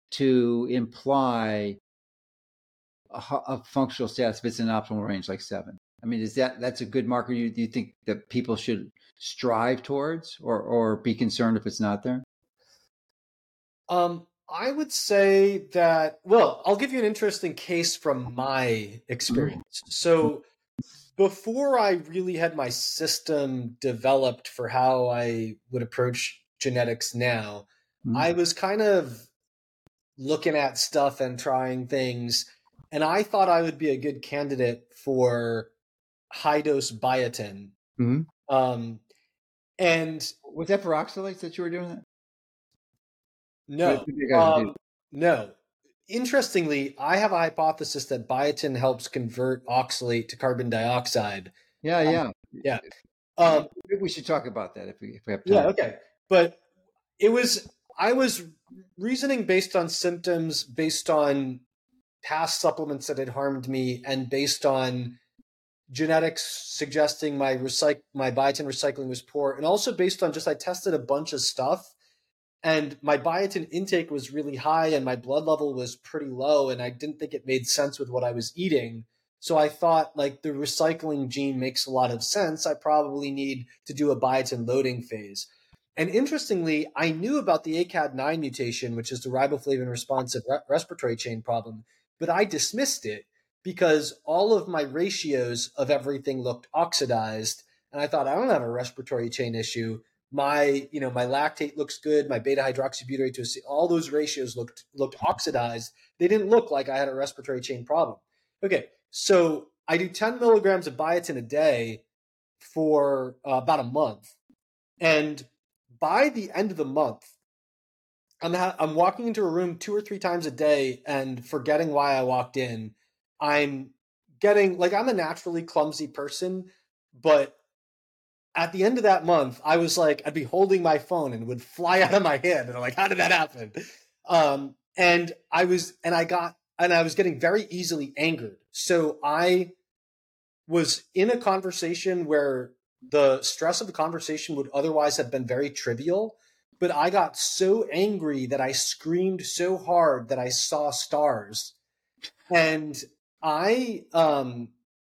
to imply a, a functional status if it's in an optimal range like seven? I mean, is that that's a good marker? You do you think that people should strive towards, or or be concerned if it's not there? Um, I would say that. Well, I'll give you an interesting case from my experience. Mm-hmm. So, before I really had my system developed for how I would approach genetics now, mm-hmm. I was kind of looking at stuff and trying things, and I thought I would be a good candidate for high dose biotin. Mm-hmm. Um, and was that for oxalates that you were doing that? No, um, no. Interestingly, I have a hypothesis that biotin helps convert oxalate to carbon dioxide. Yeah, yeah, um, yeah. Um, Maybe we should talk about that if we if we have time. Yeah, okay. But it was I was reasoning based on symptoms, based on past supplements that had harmed me, and based on genetics suggesting my recyc- my biotin recycling was poor, and also based on just I tested a bunch of stuff, and my biotin intake was really high and my blood level was pretty low, and I didn't think it made sense with what I was eating. So I thought, like, the recycling gene makes a lot of sense. I probably need to do a biotin loading phase. And interestingly, I knew about the A C A D nine mutation, which is the riboflavin responsive re- respiratory chain problem, but I dismissed it because all of my ratios of everything looked oxidized. And I thought, I don't have a respiratory chain issue. My, you know, my lactate looks good. My beta hydroxybutyrate to all those ratios looked, looked oxidized. They didn't look like I had a respiratory chain problem. Okay. So I do ten milligrams of biotin a day for uh, about a month. And by the end of the month, I'm ha- I'm walking into a room two or three times a day and forgetting why I walked in. I'm getting, like, I'm a naturally clumsy person, but at the end of that month, I was like, I'd be holding my phone and it would fly out of my hand. And I'm like, how did that happen? Um, and I was, and I got, and I was getting very easily angered. So I was in a conversation where the stress of the conversation would otherwise have been very trivial, but I got so angry that I screamed so hard that I saw stars. And I, um,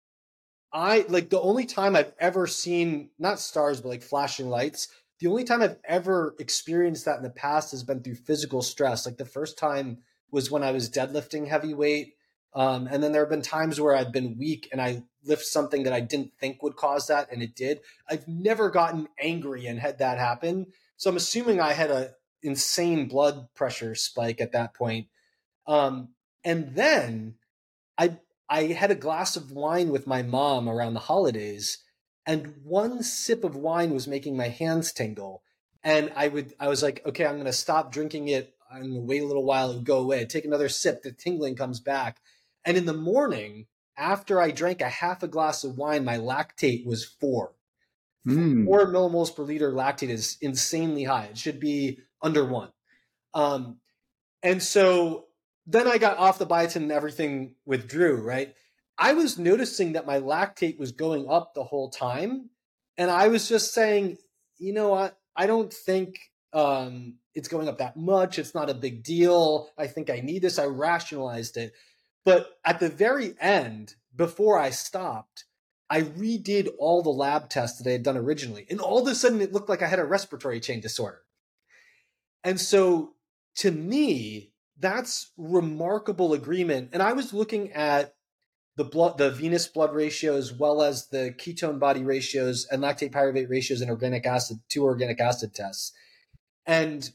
I like the only time I've ever seen, not stars, but like flashing lights. The only time I've ever experienced that in the past has been through physical stress. Like the first time was when I was deadlifting heavy weight. Um, and then there have been times where I've been weak and I lift something that I didn't think would cause that, and it did. I've never gotten angry and had that happen. So I'm assuming I had a insane blood pressure spike at that point. Um, and then I I had a glass of wine with my mom around the holidays, and one sip of wine was making my hands tingle. And I would I was like, okay, I'm going to stop drinking it. I'm going to wait a little while, it would go away. I'd take another sip, the tingling comes back. And in the morning, after I drank a half a glass of wine, my lactate was four. Mm. Four millimoles per liter lactate is insanely high. It should be under one. Um, and so then I got off the biotin and everything withdrew, right? I was noticing that my lactate was going up the whole time. And I was just saying, you know what? I don't think um, it's going up that much. It's not a big deal. I think I need this. I rationalized it. But at the very end, before I stopped, I redid all the lab tests that I had done originally. And all of a sudden, it looked like I had a respiratory chain disorder. And so to me, that's remarkable agreement. And I was looking at the blood, the venous blood ratio, as well as the ketone body ratios and lactate pyruvate ratios and organic acid, two organic acid tests. And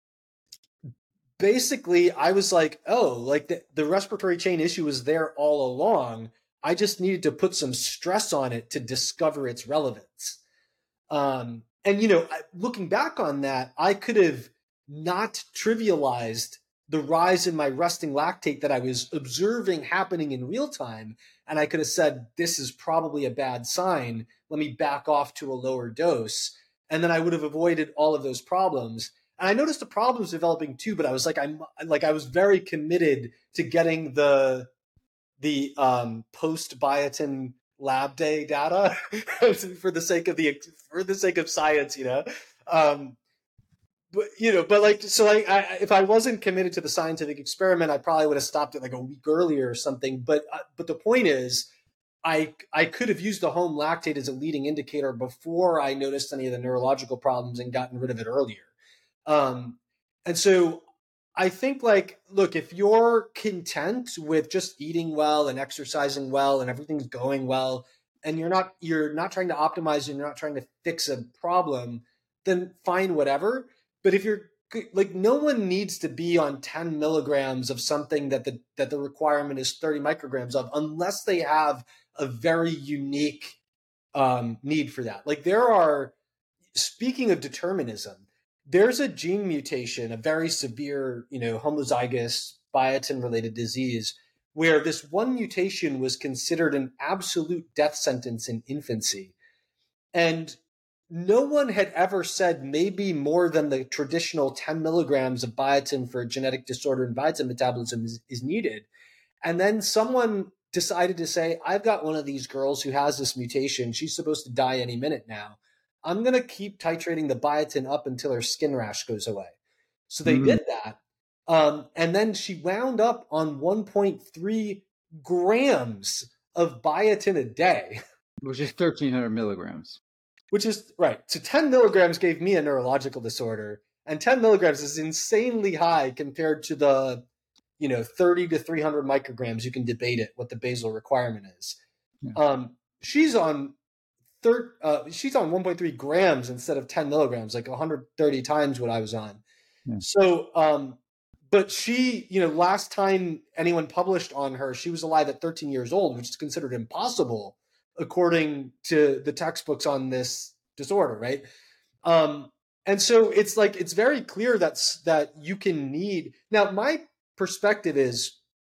basically I was like, oh, like the, the respiratory chain issue was there all along. I just needed to put some stress on it to discover its relevance. Um, and, you know, looking back on that, I could have not trivialized the rise in my resting lactate that I was observing happening in real time. And I could have said, this is probably a bad sign. Let me back off to a lower dose. And then I would have avoided all of those problems. And I noticed the problems developing too, but I was like, I'm like, I was very committed to getting the, the um, post biotin lab day data for the sake of the, for the sake of science, you know? Um, But, you know, but like, so like, I, if I wasn't committed to the scientific experiment, I probably would have stopped it like a week earlier or something. But, uh, but the point is, I, I could have used the home lactate as a leading indicator before I noticed any of the neurological problems and gotten rid of it earlier. Um, and so I think, like, look, if you're content with just eating well and exercising well and everything's going well, and you're not, you're not trying to optimize and you're not trying to fix a problem, then fine, whatever. But if you're like, no one needs to be on ten milligrams of something that the that the requirement is thirty micrograms of, unless they have a very unique um, need for that. Like there are, speaking of determinism, there's a gene mutation, a very severe, you know, homozygous biotin-related disease, where this one mutation was considered an absolute death sentence in infancy. And no one had ever said maybe more than the traditional ten milligrams of biotin for a genetic disorder in biotin metabolism is, is needed. And then someone decided to say, I've got one of these girls who has this mutation. She's supposed to die any minute now. I'm going to keep titrating the biotin up until her skin rash goes away. So they mm. did that. Um, and then she wound up on one point three grams of biotin a day. Which is thirteen hundred milligrams. Which is, right. So ten milligrams gave me a neurological disorder. And ten milligrams is insanely high compared to the, you know, thirty to three hundred micrograms. You can debate it, what the basal requirement is. Yeah. Um, she's on third, uh, she's on one point three grams instead of ten milligrams, like one hundred thirty times what I was on. Yeah. So, um, but she, you know, last time anyone published on her, she was alive at thirteen years old, which is considered impossible according to the textbooks on this disorder, right? Um, and so it's like, it's very clear that's, that you can need. Now, my perspective is,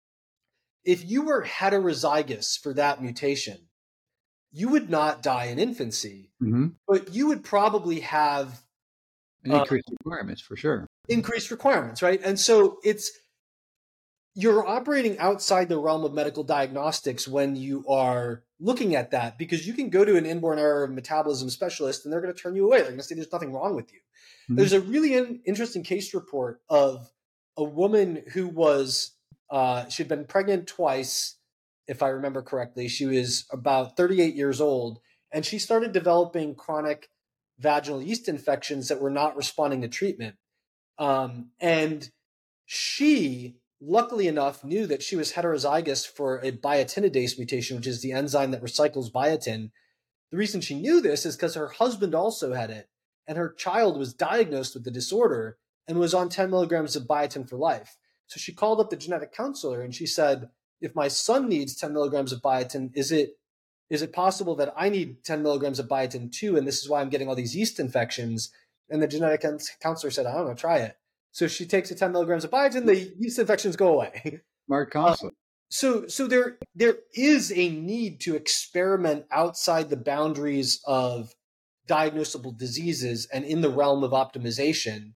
if you were heterozygous for that mutation, you would not die in infancy, mm-hmm. but you would probably have increased um, requirements for sure. Increased requirements, right? And so it's, you're operating outside the realm of medical diagnostics when you are looking at that, because you can go to an inborn error of metabolism specialist and they're going to turn you away. They're going to say there's nothing wrong with you. Mm-hmm. There's a really in, interesting case report of a woman who was, uh, she'd been pregnant twice, if I remember correctly. She was about thirty-eight years old, and she started developing chronic vaginal yeast infections that were not responding to treatment. Um, and she, luckily enough, knew that she was heterozygous for a biotinidase mutation, which is the enzyme that recycles biotin. The reason she knew this is because her husband also had it, and her child was diagnosed with the disorder and was on ten milligrams of biotin for life. So she called up the genetic counselor and she said, if my son needs ten milligrams of biotin, is it is it possible that I need ten milligrams of biotin too? And this is why I'm getting all these yeast infections. And the genetic counselor said, I don't know, try it. So she takes the ten milligrams of biotin, the yeast infections go away. Smart counselor. Um, so so there there is a need to experiment outside the boundaries of diagnosable diseases and in the realm of optimization.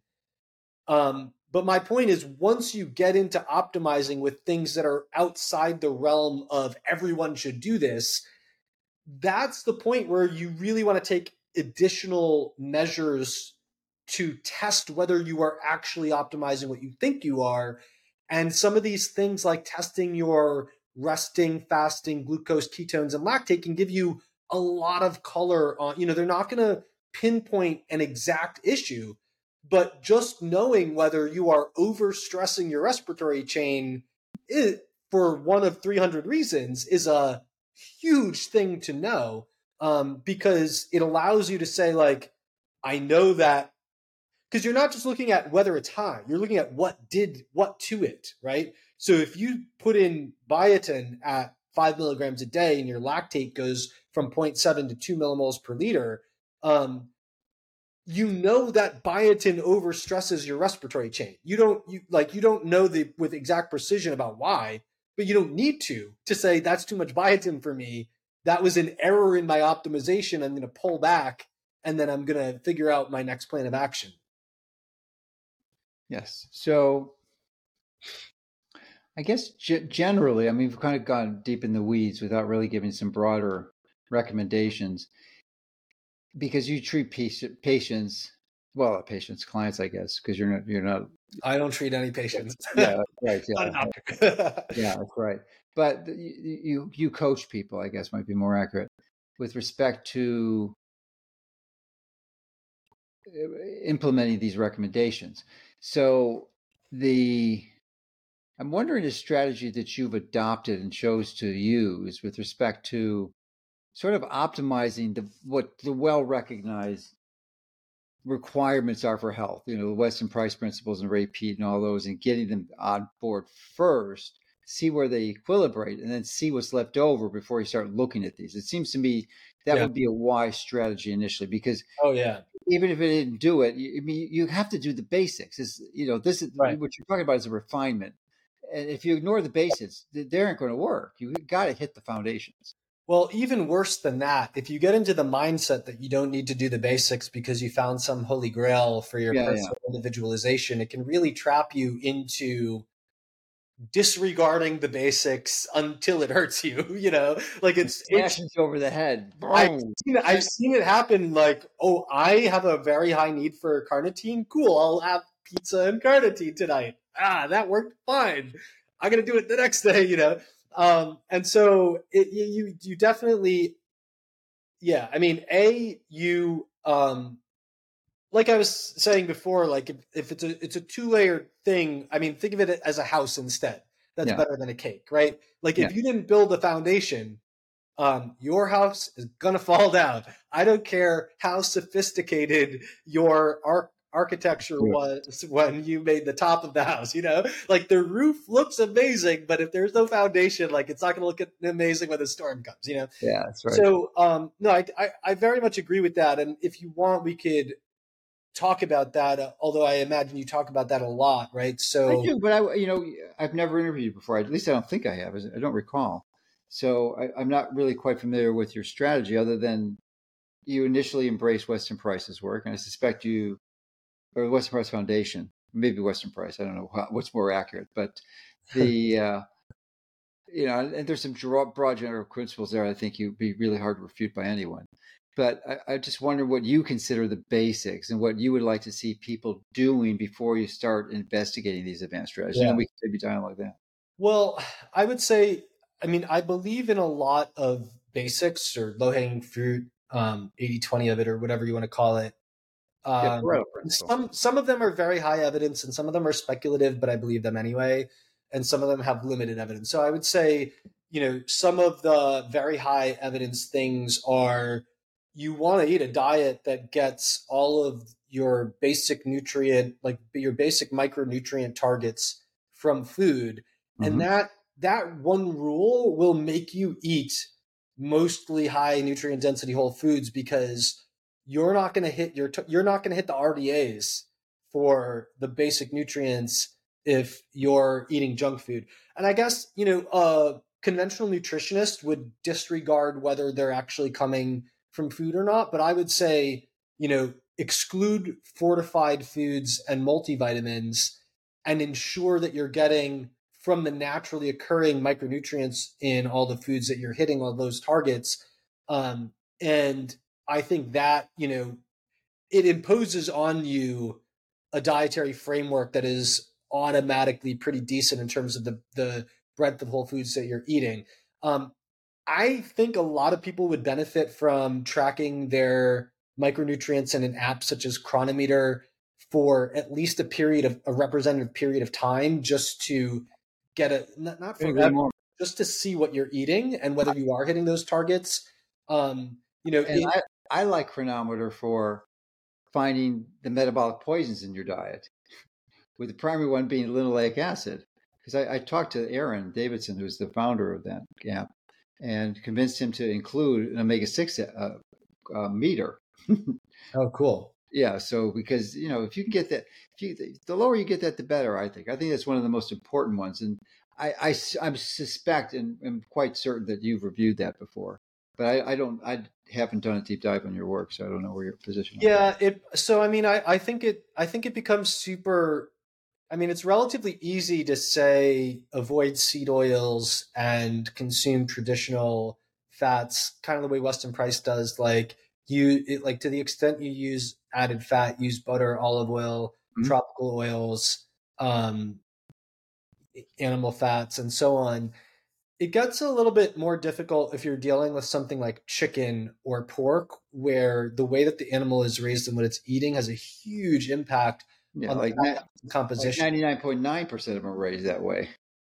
Um, but my point is, once you get into optimizing with things that are outside the realm of everyone should do this, that's the point where you really want to take additional measures to test whether you are actually optimizing what you think you are. And some of these things, like testing your resting, fasting, glucose, ketones, and lactate, can give you a lot of color on, you know, they're not going to pinpoint an exact issue, but just knowing whether you are overstressing your respiratory chain is, for one of three hundred reasons, is a huge thing to know, um, because it allows you to say, like, I know that, because you're not just looking at whether it's high, you're looking at what did what to it, right? So if you put in biotin at five milligrams a day and your lactate goes from zero point seven to two millimoles per liter, um, you know that biotin overstresses your respiratory chain. You don't you like you don't know the with exact precision about why, but you don't need to to say that's too much biotin for me. That was an error in my optimization. I'm going to pull back, and then I'm going to figure out my next plan of action. Yes. So I guess g- generally, I mean, we've kind of gone deep in the weeds without really giving some broader recommendations, because you treat patient, patients, well, patients, clients, I guess, because you're not, you're not. I don't treat any patients. Yeah, right. Yeah, Not a doctor. Yeah, that's right. But you, you, you coach people, I guess, might be more accurate with respect to implementing these recommendations. So the, I'm wondering the strategy that you've adopted and chose to use with respect to sort of optimizing the what the well-recognized requirements are for health, you know, the Weston Price principles and Ray Peat and all those, and getting them on board first, see where they equilibrate, and then see what's left over before you start looking at these. It seems to me that yeah. would be a wise strategy initially, because oh yeah, even if it didn't do it, you, I mean, you have to do the basics. It's, you know, this is right. What you're talking about is a refinement. And if you ignore the basics, they aren't going to work. You got to hit the foundations. Well, even worse than that, if you get into the mindset that you don't need to do the basics because you found some holy grail for your yeah, personal yeah. individualization, it can really trap you into disregarding the basics until it hurts you. You know, like it's it's over the head. I've seen, it, I've seen it happen. Like, oh, I have a very high need for carnitine. Cool, I'll have pizza and carnitine tonight. Ah, that worked fine. I'm gonna do it the next day. You know. Um, and so it, you, you definitely, yeah, I mean, A, you, um, like I was saying before, like if, if it's a it's a two layered thing, I mean, think of it as a house instead. That's Yeah. better than a cake, right? Like Yeah. if you didn't build a foundation, um, your house is gonna fall down. I don't care how sophisticated your arch- architecture Yeah. was when you made the top of the house. You know, like the roof looks amazing, but if there's no foundation, like it's not gonna look amazing when the storm comes. You know. Yeah, that's right. So, um, no, I, I I very much agree with that. And if you want, we could talk about that. Uh, although I imagine you talk about that a lot, right? So I do, but I, you know, I've never interviewed before. At least I don't think I have. I don't recall. So I, I'm not really quite familiar with your strategy, other than you initially embraced Weston Price's work, and I suspect you, or Weston Price Foundation, maybe Weston Price. I don't know how, what's more accurate, but the uh, you know, and there's some broad general principles there. I think you'd be really hard to refute by anyone. But I, I just wonder what you consider the basics and what you would like to see people doing before you start investigating these advanced strategies. Yeah. And we can maybe dialogue that. Well, I would say, I mean, I believe in a lot of basics or low hanging fruit, um, eighty twenty of it, or whatever you want to call it. Yeah, Um, Pareto principle. some some of them are very high evidence, and some of them are speculative, but I believe them anyway. And some of them have limited evidence. So I would say, you know, some of the very high evidence things are you want to eat a diet that gets all of your basic nutrient, like your basic micronutrient targets from food, and Mm-hmm. that that one rule will make you eat mostly high nutrient density whole foods because you're not going to hit your you're not going to hit the R D As for the basic nutrients if you're eating junk food. And I guess, you know, a conventional nutritionist would disregard whether they're actually coming from food or not, but I would say, you know, exclude fortified foods and multivitamins and ensure that you're getting from the naturally occurring micronutrients in all the foods that you're hitting on those targets. Um, and I think that, you know, it imposes on you a dietary framework that is automatically pretty decent in terms of the, the breadth of whole foods that you're eating. Um, I think a lot of people would benefit from tracking their micronutrients in an app such as Chronometer for at least a period of a representative period of time, just to get a not, not forever, just to see what you're eating and whether you are hitting those targets. Um, you know, And it, I, I like Chronometer for finding the metabolic poisons in your diet, with the primary one being linoleic acid. Because I, I talked to Aaron Davidson, who's the founder of that app, and convinced him to include an omega six uh, uh, meter. oh, cool. Yeah, so because you know if you can get that, if you, the lower you get that, the better. I think. I think that's one of the most important ones, and I, I, I suspect and am quite certain that you've reviewed that before. But I, I don't. I haven't done a deep dive on your work, so I don't know where your position. Yeah, it. So I mean, I, I think it. I think it becomes super. I mean, it's relatively easy to say avoid seed oils and consume traditional fats, kind of the way Weston Price does. Like you, it, like to the extent you use added fat, use butter, olive oil, Mm-hmm. tropical oils, um, animal fats, and so on. It gets a little bit more difficult if you're dealing with something like chicken or pork, where the way that the animal is raised and what it's eating has a huge impact Yeah, on the like, fat composition. ninety-nine point nine percent of them are raised that way.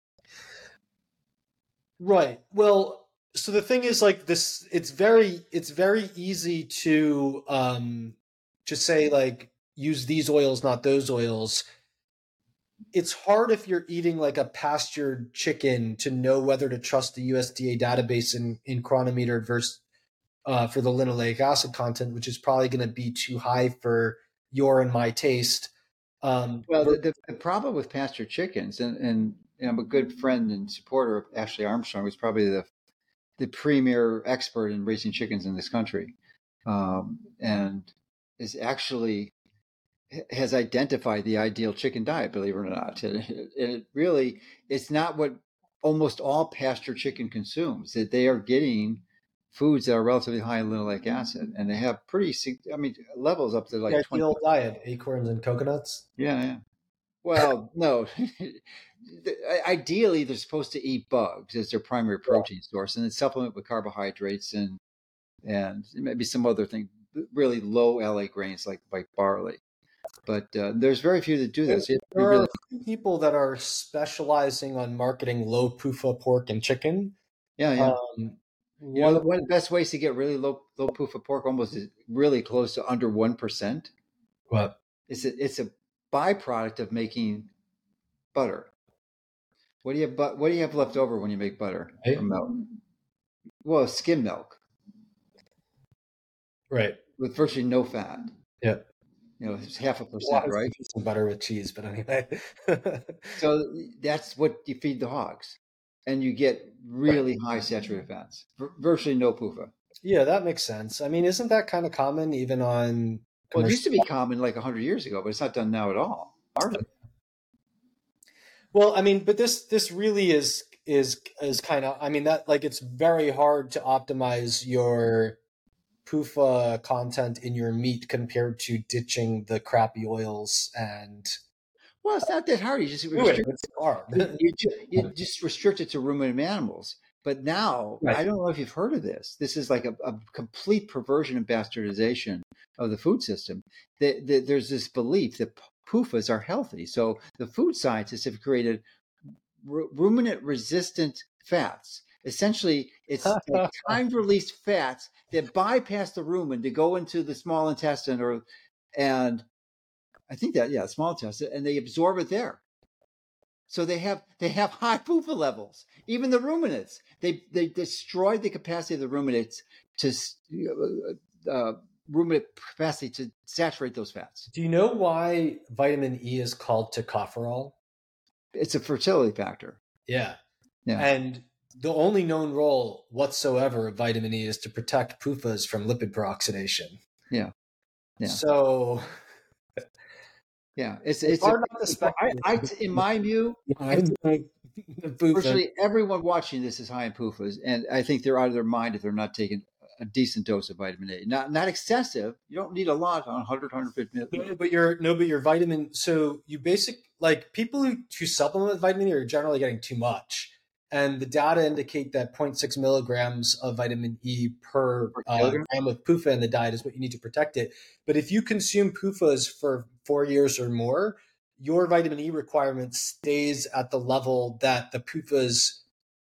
Right. Well, so the thing is like this it's very it's very easy to um to say like use these oils, not those oils. It's hard if you're eating like a pastured chicken to know whether to trust the U S D A database in, in Chronometer versus uh, for the linoleic acid content, which is probably going to be too high for your and my taste. Um, Well, the, the, the problem with pastured chickens, and, and you know, I'm a good friend and supporter of Ashley Armstrong, who's probably the the premier expert in raising chickens in this country, um, and is actually has identified the ideal chicken diet, believe it or not. And it, it really, it's not what almost all pasture chicken consumes, that they are getting foods that are relatively high in linoleic acid, and they have pretty, I mean, levels up to like the twenty. ideal diet, acorns and coconuts. Yeah, yeah. Well, no. Ideally, they're supposed to eat bugs as their primary protein source, and then supplement with carbohydrates and and maybe some other thing, really low L A grains like like barley. But uh, there's very few that do There, this. It, it there are really, a few people that are specializing on marketing low P U F A pork and chicken. yeah, yeah. Um, You know, one, one of the best ways to get really low low P U F A pork, almost is really close to under one percent. what? It's a, it's a byproduct of making butter. What do you have? What do you have left over when you make butter Right? from milk? Well, skim milk Right. with virtually no fat. Yeah. You know, it's half a Well, percent, I was right? thinking some butter with cheese, but anyway. So that's what you feed the hogs, and you get really high saturated fats, vir- virtually no P U F A. Yeah, that makes sense. I mean, isn't that kind of common even on Well, it used commercial? to be common like one hundred years ago, but it's not done now at all. Hardly. Well, I mean, but this this really is is is kind of. I mean, that like it's very hard to optimize your P U F A content in your meat compared to ditching the crappy oils and Well, it's not that hard. You just do it. restrict It's you, hard. you, ju- you just restrict it to ruminant animals. But now, Right. I don't know if you've heard of this. This is like a, a complete perversion and bastardization of the food system. The, the, there's this belief that P U F As are healthy. So the food scientists have created ru- ruminant resistant fats. Essentially, it's like time released fats that bypass the rumen to go into the small intestine, or and I think that yeah, small intestine, and they absorb it there. So they have they have high P U F A levels. Even the ruminants, they they destroyed the capacity of the ruminants to uh, ruminant capacity to saturate those fats. Do you know why vitamin E is called tocopherol? It's a fertility factor. Yeah. Yeah. And the only known role whatsoever of vitamin E is to protect P U F As from lipid peroxidation. Yeah. Yeah. So yeah, it's it's it's hard a, not to I, speculate. I in my view, Behind the P U F A. virtually everyone watching this is high in P U F As, and I think they're out of their mind if they're not taking a decent dose of vitamin A. Not not excessive. You don't need a lot on one hundred, one hundred fifty. No, but your no, but your vitamin. So you basic like people who, who supplement with vitamin E are generally getting too much, and the data indicate that zero point six milligrams of vitamin E per uh, gram of P U F A in the diet is what you need to protect it. But if you consume P U F As for four years or more, your vitamin E requirement stays at the level that the P U F As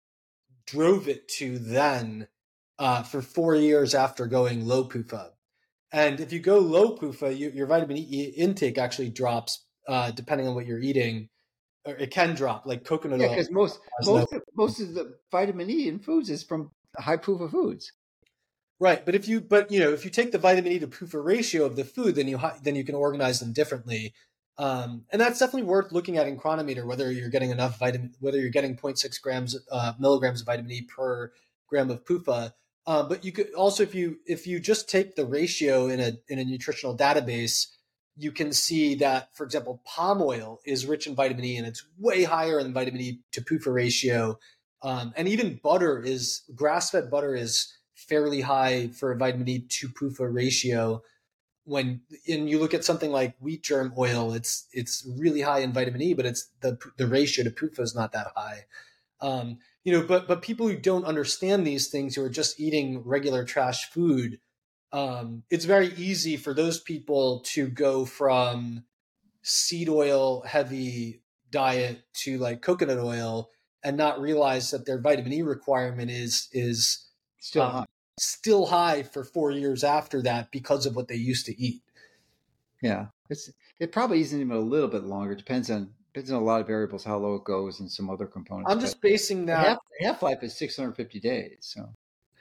drove it to then uh, for four years after going low P U F A. And if you go low P U F A, you, your vitamin E intake actually drops uh, depending on what you're eating. Or it can drop, like coconut Yeah, oil. because most has most no- of, most of the vitamin E in foods is from high P U F A foods. Right, but if you but you know if you take the vitamin E to P U F A ratio of the food, then you hi- then you can organize them differently. Um, and that's definitely worth looking at in Chronometer, whether you're getting enough vitamin, whether you're getting zero point six grams uh, milligrams of vitamin E per gram of P U F A. Uh, but you could also, if you if you just take the ratio in a in a nutritional database, you can see that, for example, palm oil is rich in vitamin E, and it's way higher in vitamin E to P U F A ratio. Um, and even butter is grass fed butter is fairly high for a vitamin E to P U F A ratio. When and you look at something like wheat germ oil, it's it's really high in vitamin E, but it's the the ratio to P U F A is not that high. Um, you know, but but people who don't understand these things, who are just eating regular trash food, um, it's very easy for those people to go from seed oil heavy diet to like coconut oil and not realize that their vitamin E requirement is is Still um, high. still high for four years after that because of what they used to eat. Yeah, it's it probably isn't even a little bit longer. Depends on depends on a lot of variables, how low it goes, and some other components. I'm just basing that. Half, half life is six hundred fifty days. So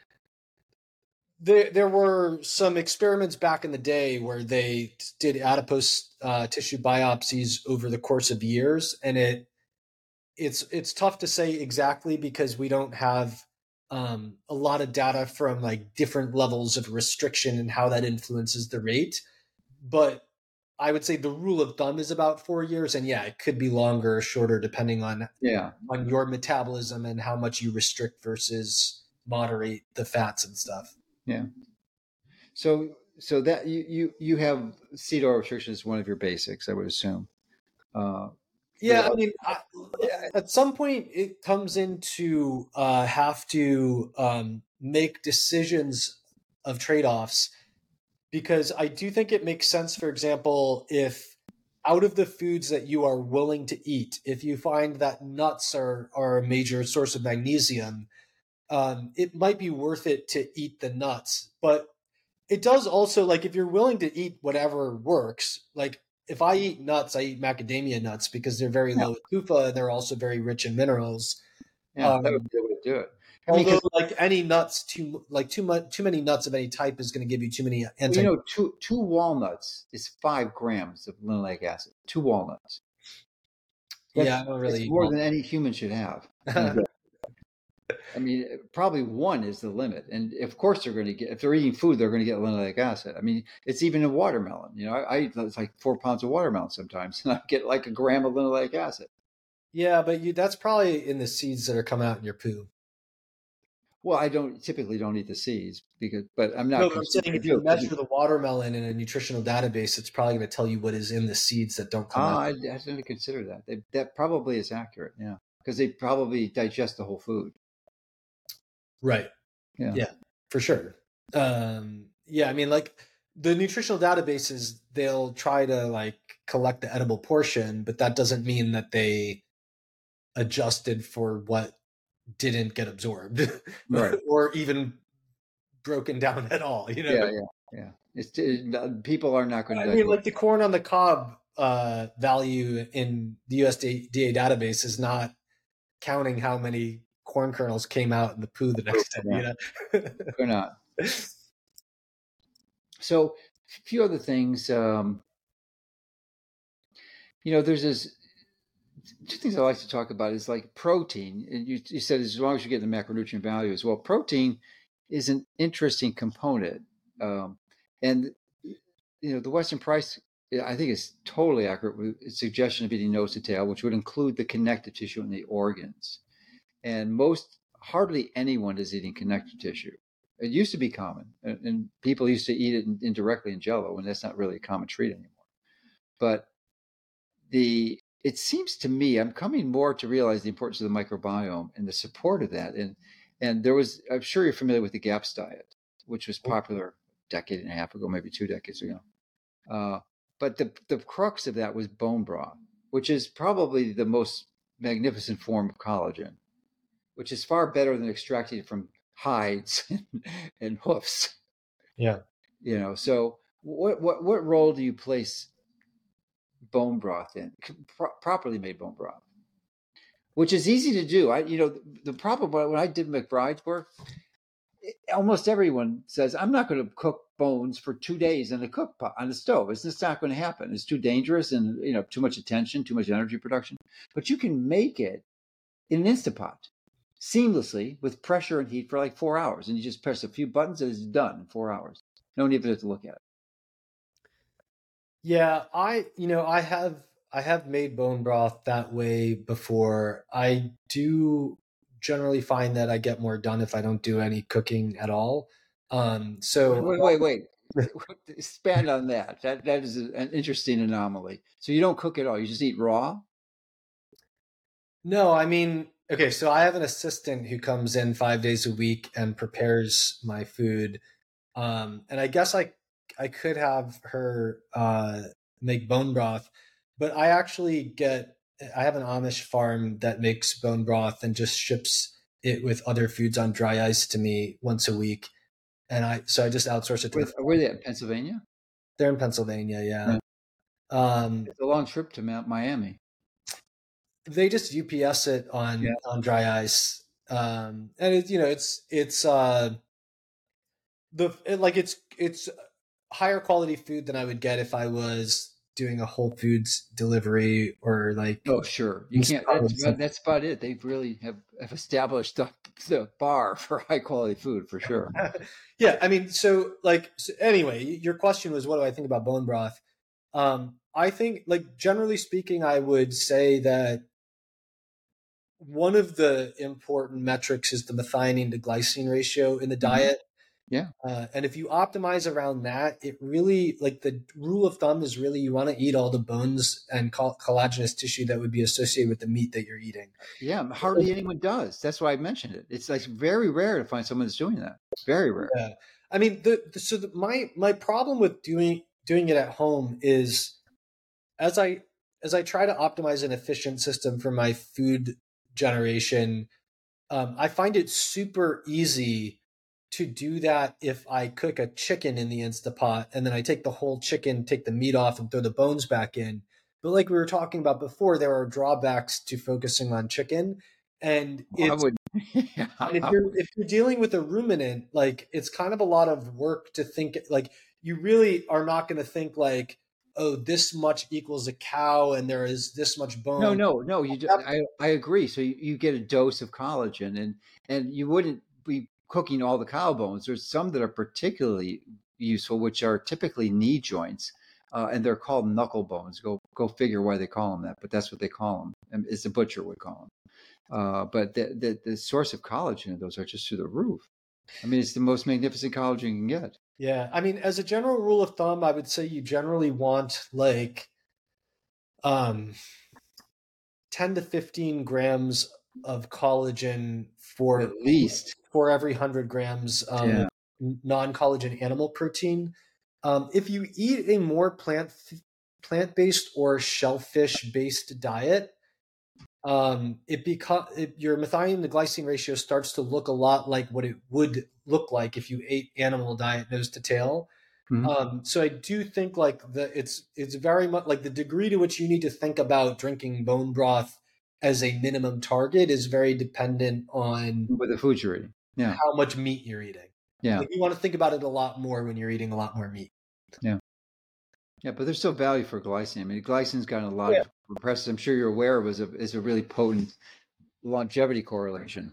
there there were some experiments back in the day where they did adipose uh, tissue biopsies over the course of years, and it it's it's tough to say exactly because we don't have um, a lot of data from like different levels of restriction and how that influences the rate. But I would say the rule of thumb is about four years, and yeah, it could be longer or shorter depending on yeah, on your metabolism and how much you restrict versus moderate the fats and stuff. yeah. So so that you you you have seed oil restriction as one of your basics, I would assume. Uh, Yeah, the- I mean, I, at some point it comes into uh, have to um, make decisions of trade-offs. because I do think it makes sense, for example, if out of the foods that you are willing to eat, if you find that nuts are, are a major source of magnesium, um, it might be worth it to eat the nuts. But it does also, like, if you're willing to eat whatever works, like if I eat nuts, I eat macadamia nuts because they're very Yeah. low in tufa and they're also very rich in minerals. Yeah, Um, that would be the way to do it. I mean, although, 'cause, like any nuts, too like too much, too many nuts of any type is going to give you too many well, anti. you know, two two walnuts is five grams of linoleic acid. Two walnuts. That's, Yeah, I don't really it's eat more walnuts. than any human should have. in a day. I mean, probably one is the limit. And of course, they're going to get, if they're eating food, they're going to get linoleic acid. I mean, it's even in watermelon. You know, I, I eat it's like four pounds of watermelon sometimes, and I get like a gram of linoleic acid. Yeah, but you that's probably in the seeds that are coming out in your poo. Well, I don't typically don't eat the seeds because, but I'm No, not but I'm concerned. saying I if you do. measure the watermelon in a nutritional database, it's probably going to tell you what is in the seeds that don't come Ah, out. I, I didn't consider that. They, that probably is accurate. Yeah, because they probably digest the whole food. Right. Yeah. Yeah, for sure. Um, yeah, I mean, like the nutritional databases, they'll try to like collect the edible portion, but that doesn't mean that they adjusted for what didn't get absorbed Right. or even broken down at all. You know, Yeah. Yeah. Yeah. It's it, people are not going I to mean, digest. like the corn on the cob uh, value in the U S D A database is not counting how many corn kernels came out in the poo the next day. You know, They're not. So, a few other things. Um, you know, there's this two things I like to talk about is like protein. And you, you said as long as you get the macronutrient value as well, protein is an interesting component. Um, and you know, the Weston Price, I think, is totally accurate with its suggestion of eating nose to tail, which would include the connective tissue and the organs. And most, hardly anyone is eating connective tissue. It used to be common, and, and people used to eat it indirectly in Jello, and that's not really a common treat anymore. But the it seems to me I'm coming more to realize the importance of the microbiome and the support of that. And and there was, I'm sure you're familiar with the GAPS diet, which was popular a decade and a half ago, maybe two decades ago. Uh, but the the crux of that was bone broth, which is probably the most magnificent form of collagen, which is far better than extracting it from hides and, and hoofs. Yeah. You know, so what what what role do you place bone broth in? Pro- properly made bone broth, which is easy to do. I, you know, the, the problem when I did McBride's work, it, almost everyone says, "I'm not going to cook bones for two days in a cook pot on the stove. It's just not going to happen. It's too dangerous, and you know, too much attention, too much energy production." But you can make it in an Instapot seamlessly with pressure and heat for like four hours, and you just press a few buttons and it's done in four hours. No need for it to look at it. Yeah, I you know I have I have made bone broth that way before. I do generally find that I get more done if I don't do any cooking at all. Um, so Wait, wait, wait. wait. Expand on that. That that is an interesting anomaly. So you don't cook at all. You just eat raw. no, I mean, okay, so I have an assistant who comes in five days a week and prepares my food. Um, and I guess I I could have her uh, make bone broth, but I actually get I have an Amish farm that makes bone broth and just ships it with other foods on dry ice to me once a week. And I so I just outsource it to Where, the where are they at? Pennsylvania? they're in Pennsylvania, yeah. Yeah. Um, It's a long trip to Mount Miami. they just U P S it on Yeah. on dry ice. Um, and it, you know, it's it's uh the it, like it's it's higher quality food than I would get if I was doing a Whole Foods delivery or like. Oh, sure. You can't. That's about, that's about it. They really have, have established the, the bar for high quality food for sure. Yeah, I mean, so like so anyway, your question was, what do I think about bone broth? Um, I think, like generally speaking, I would say that one of the important metrics is the methionine to glycine ratio in the Mhm. diet. Yeah. Uh, and if you optimize around that, it really, like the rule of thumb is really you want to eat all the bones and coll- collagenous tissue that would be associated with the meat that you're eating. Yeah, hardly anyone does. That's why I mentioned it. It's like very rare to find someone that's doing that. Very rare. Yeah. I mean, the, the so the, my my problem with doing doing it at home is as I as I try to optimize an efficient system for my food generation, um, I find it super easy to do that if I cook a chicken in the Instapot and then I take the whole chicken, take the meat off, and throw the bones back in. But like we were talking about before, there are drawbacks to focusing on chicken, and I it's would. and if Yeah. you're if you're dealing with a ruminant, like it's kind of a lot of work to think. Like you really are not going to think like, oh, this much equals a cow, and there is this much No, bone. no, no. You, ju- I, I agree. So you, you get a dose of collagen, and and you wouldn't be cooking all the cow bones. There's some that are particularly useful, which are typically knee joints, uh, and they're called knuckle bones. Go go figure why they call them that, but that's what they call them. And as the butcher would call them. Uh, but the, the the source of collagen in those are just through the roof. I mean, it's the most magnificent collagen you can get. Yeah, I mean, as a general rule of thumb, I would say you generally want like um, ten to fifteen grams of collagen for At least. for every one hundred grams um, Yeah. of non-collagen animal protein. Um, if you eat a more plant plant-based or shellfish-based diet, um, it becomes your methionine to glycine ratio starts to look a lot like what it would look like if you ate animal diet nose to tail. Mhm. Um, so I do think like the it's it's very much like the degree to which you need to think about drinking bone broth as a minimum target is very dependent on With the food you're eating. Yeah. how much meat you're eating. Yeah. Like you want to think about it a lot more when you're eating a lot more meat. Yeah. Yeah, but there's still value for glycine. I mean, glycine's gotten a lot Yeah. of press. I'm sure you're aware of is a is a really potent longevity correlation.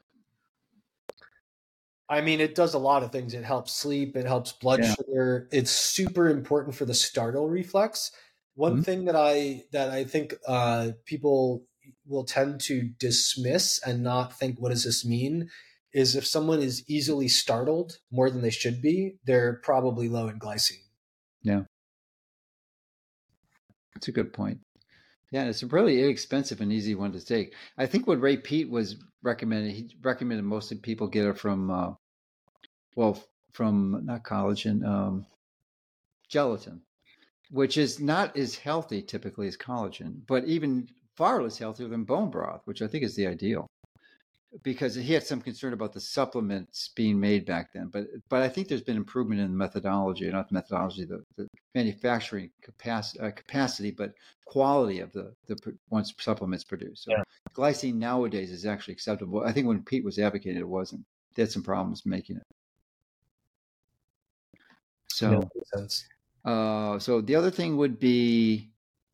I mean, it does a lot of things. It helps sleep. It helps blood Yeah. sugar. It's super important for the startle reflex. One Mhm. thing that I that I think uh, people will tend to dismiss and not think, what does this mean? Is if someone is easily startled more than they should be, they're probably low in glycine. Yeah. That's a good point. Yeah, it's a really inexpensive and easy one to take. I think what Ray Peat was recommending, he recommended mostly people get it from, uh, well, from not collagen, um, gelatin, which is not as healthy typically as collagen, but even far less healthier than bone broth, which I think is the ideal. Because he had some concern about the supplements being made back then, but but I think there's been improvement in the methodology, not the methodology, the, the manufacturing capacity, uh, capacity, but quality of the the once supplements produced. So Yeah. glycine nowadays is actually acceptable. I think when Pete was advocating, it wasn't. They had some problems making it. So, Yeah, makes sense. uh, so the other thing would be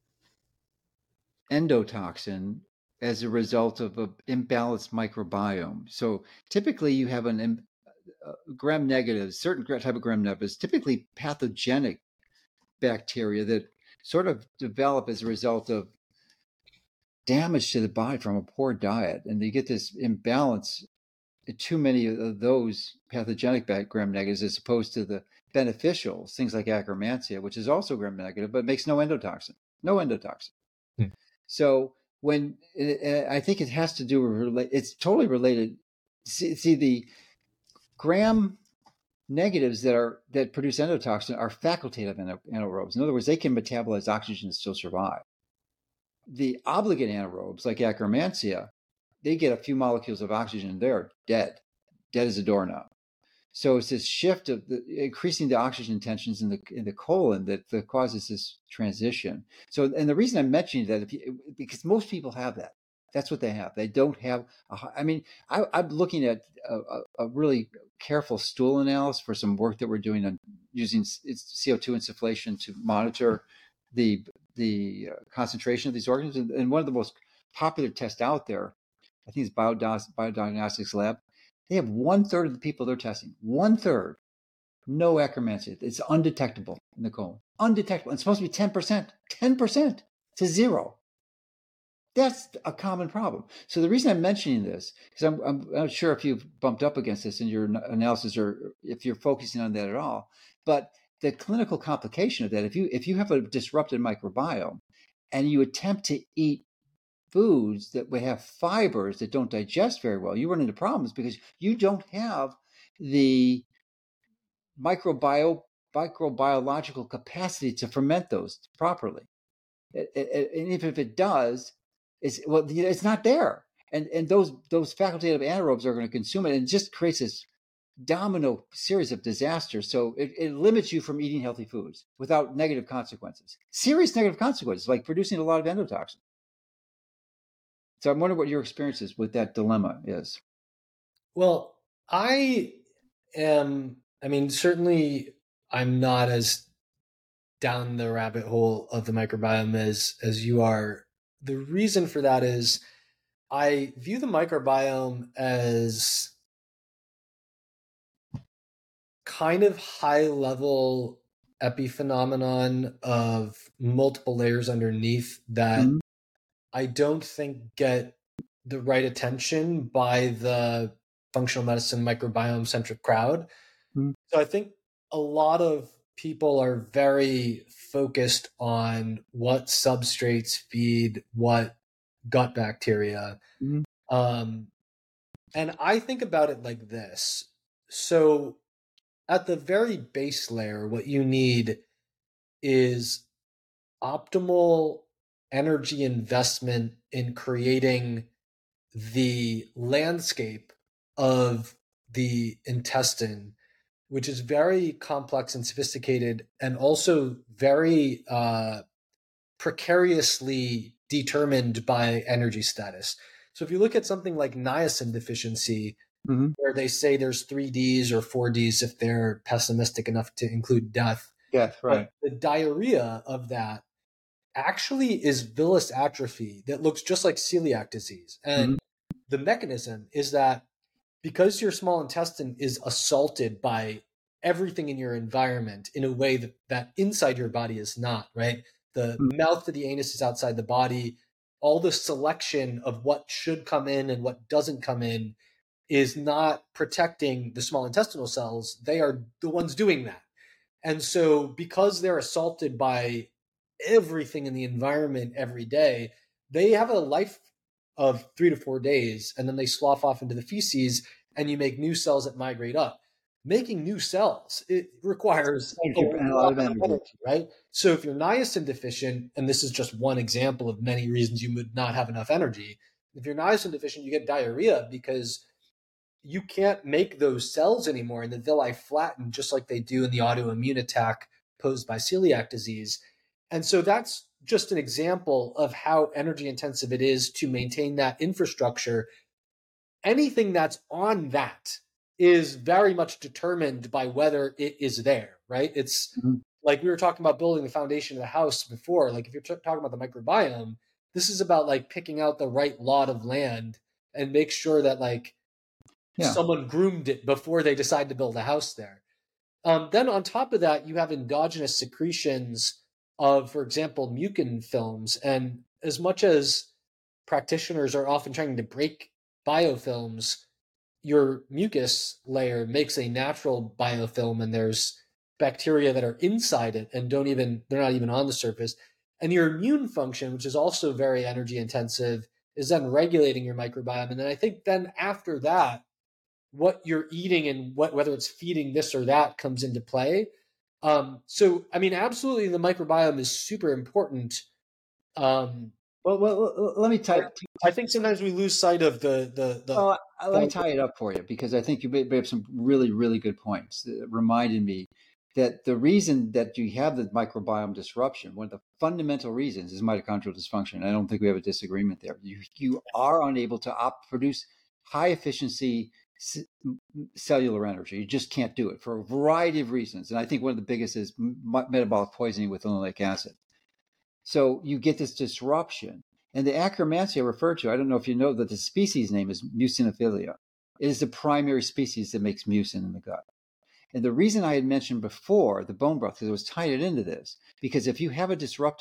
endotoxin as a result of an imbalanced microbiome. So typically you have an uh, gram negative, certain type of gram negatives, typically pathogenic bacteria that sort of develop as a result of damage to the body from a poor diet. And you get this imbalance, too many of those pathogenic gram negatives as opposed to the beneficials, things like Akkermansia, which is also gram negative, but makes no endotoxin, no endotoxin. Hmm. So when I think it has to do with, it's totally related. See, see the gram negatives that are that produce endotoxin are facultative anaerobes. In other words, they can metabolize oxygen and still survive. The obligate anaerobes, like Akkermansia, they get a few molecules of oxygen and they're dead, dead as a doorknob. So it's this shift of the, increasing the oxygen tensions in the in the colon that, that causes this transition. So, and the reason I'm mentioning that, if you, because most people have that. That's what they have. They don't have. A, I mean, I, I'm looking at a, a really careful stool analysis for some work that we're doing on using C O two insufflation to monitor the the concentration of these organisms. And one of the most popular tests out there, I think, is Biodiagnostics Lab. They have one third of the people they're testing. One third, no Akkermansia. It's undetectable in the colon. Undetectable. It's supposed to be ten percent. ten percent to zero. That's a common problem. So the reason I'm mentioning this is I'm, I'm not sure if you've bumped up against this in your analysis or if you're focusing on that at all, but the clinical complication of that, if you if you have a disrupted microbiome and you attempt to eat foods that would have fibers that don't digest very well, you run into problems because you don't have the microbio, microbiological capacity to ferment those properly. It, it, and even if it does, it's well, it's not there, and and those those facultative anaerobes are going to consume it, and it just creates this domino series of disasters. So it, it limits you from eating healthy foods without negative consequences, serious negative consequences, like producing a lot of endotoxin. So I'm wondering what your experiences with that dilemma is. Well, I am. I mean, certainly, I'm not as down the rabbit hole of the microbiome as as you are. The reason for that is I view the microbiome as kind of high level epiphenomenon of multiple layers underneath that mm-hmm. I don't think get the right attention by the functional medicine microbiome centric crowd. Mm-hmm. So I think a lot of people are very focused on what substrates feed what gut bacteria. Mm-hmm. Um, and I think about it like this. So at the very base layer, what you need is optimal energy investment in creating the landscape of the intestine, which is very complex and sophisticated and also very uh, precariously determined by energy status. So if you look at something like niacin deficiency, mm-hmm. where they say there's three Ds or four Ds if they're pessimistic enough to include death. Death, right. But the diarrhea of that actually is villus atrophy that looks just like celiac disease. And mm-hmm. the mechanism is that because your small intestine is assaulted by everything in your environment in a way that, that inside your body is not, right? The mm-hmm. mouth to the anus is outside the body. All the selection of what should come in and what doesn't come in is not protecting the small intestinal cells. They are the ones doing that. And so because they're assaulted by everything in the environment every day, they have a life of three to four days, and then they slough off into the feces, and you make new cells that migrate up. Making new cells, it requires a lot of energy, right? So if you're niacin deficient, and this is just one example of many reasons you would not have enough energy, if you're niacin deficient, you get diarrhea because you can't make those cells anymore, and the villi flatten just like they do in the autoimmune attack posed by celiac disease. And so that's just an example of how energy intensive it is to maintain that infrastructure. Anything that's on that is very much determined by whether it is there, right? It's mm-hmm. like we were talking about building the foundation of the house before. Like if you're t- talking about the microbiome, this is about like picking out the right lot of land and make sure that like yeah. someone groomed it before they decide to build a house there. Um, then on top of that, you have endogenous secretions of, for example, mucin films. And as much as practitioners are often trying to break biofilms, your mucus layer makes a natural biofilm, and there's bacteria that are inside it and don't even, they're not even on the surface. And your immune function, which is also very energy intensive, is then regulating your microbiome. And then I think then after that, what you're eating and what, whether it's feeding this or that comes into play. Um, so, I mean, absolutely, the microbiome is super important. Um, well, well, let me tie. I think sometimes we lose sight of the the. the well, let me tie it up for you, because I think you made up some really, really good points that reminded me that the reason that you have the microbiome disruption, one of the fundamental reasons, is mitochondrial dysfunction. I don't think we have a disagreement there. You you are unable to op- produce high efficiency c- cellular energy. You just can't do it for a variety of reasons. And I think one of the biggest is m- metabolic poisoning with linoleic acid. So you get this disruption. And the Akkermansia I referred to, I don't know if you know that the species name is Mucinophilia. It is the primary species that makes mucin in the gut. And the reason I had mentioned before the bone broth, because I was tying it into this, because if you have a disrupted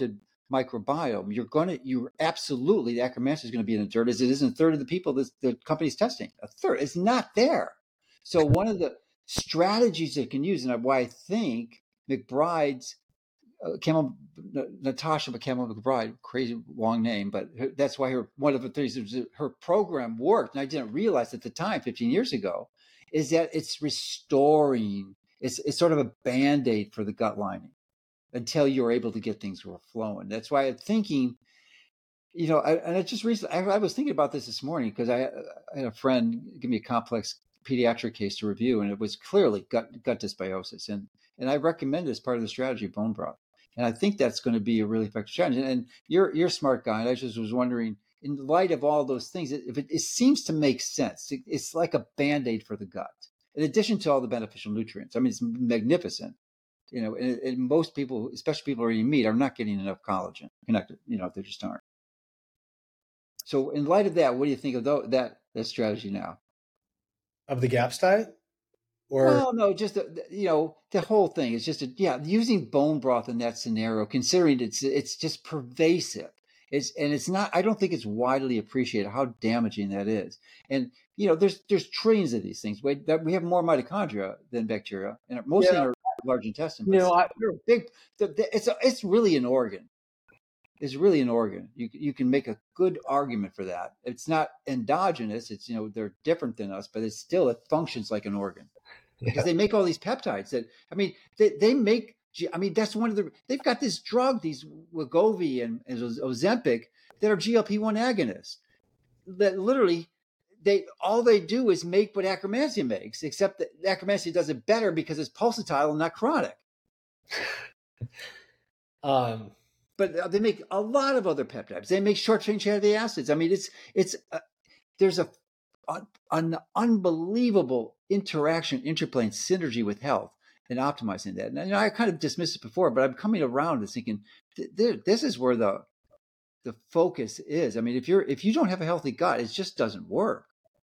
microbiome, you're going to, you're absolutely, the Akkermansia is going to be in the dirt, as it is in a third of the people that the company's testing. A third, it's not there. So one of the strategies they can use, and why I think McBride's uh, Camel, Natasha Camel McBride, crazy long name, but her, that's why her, one of the things was her program worked. And I didn't realize at the time, fifteen years ago, is that it's restoring, it's, it's sort of a Band-Aid for the gut lining until you're able to get things flowing. That's why I'm thinking, you know, I, and I just recently, I, I was thinking about this this morning because I, I had a friend give me a complex pediatric case to review, and it was clearly gut, gut dysbiosis. And, and I recommend it as part of the strategy of bone broth. And I think that's going to be a really effective strategy. And you're, you're a smart guy. And I just was wondering, in light of all those things, it, it, it seems to make sense. It, it's like a Band-Aid for the gut, in addition to all the beneficial nutrients. I mean, it's magnificent. You know, and, and most people, especially people who are eating meat, are not getting enough collagen connected. You know, they just aren't. So in light of that, what do you think of th- that, that strategy now? Of the GAPS diet? Or well, no, just the, you know, the whole thing is just a, yeah, using bone broth in that scenario, considering it's it's just pervasive. It's and it's not. I don't think it's widely appreciated how damaging that is. And you know, there's there's trillions of these things. We, that we have more mitochondria than bacteria, and mostly yeah. in our large intestine. But you know, I, they're big. The, the, it's a, it's really an organ. It's really an organ. You you can make a good argument for that. It's not endogenous. It's you know they're different than us, but it's still it functions like an organ. Because yeah. they make all these peptides that, I mean, they, they make, I mean, that's one of the, they've got this drug, these Wegovy and, and Ozempic that are G L P one agonists that literally, they, all they do is make what Akkermansia makes, except that Akkermansia does it better because it's pulsatile and not chronic. um, but they make a lot of other peptides. They make short chain fatty acids. I mean, it's, it's, uh, there's a, an unbelievable interaction, interplay, and synergy with health and optimizing that. And you know, I kind of dismissed it before, but I'm coming around to thinking th- this is where the the focus is. I mean, if you're if you don't have a healthy gut, it just doesn't work.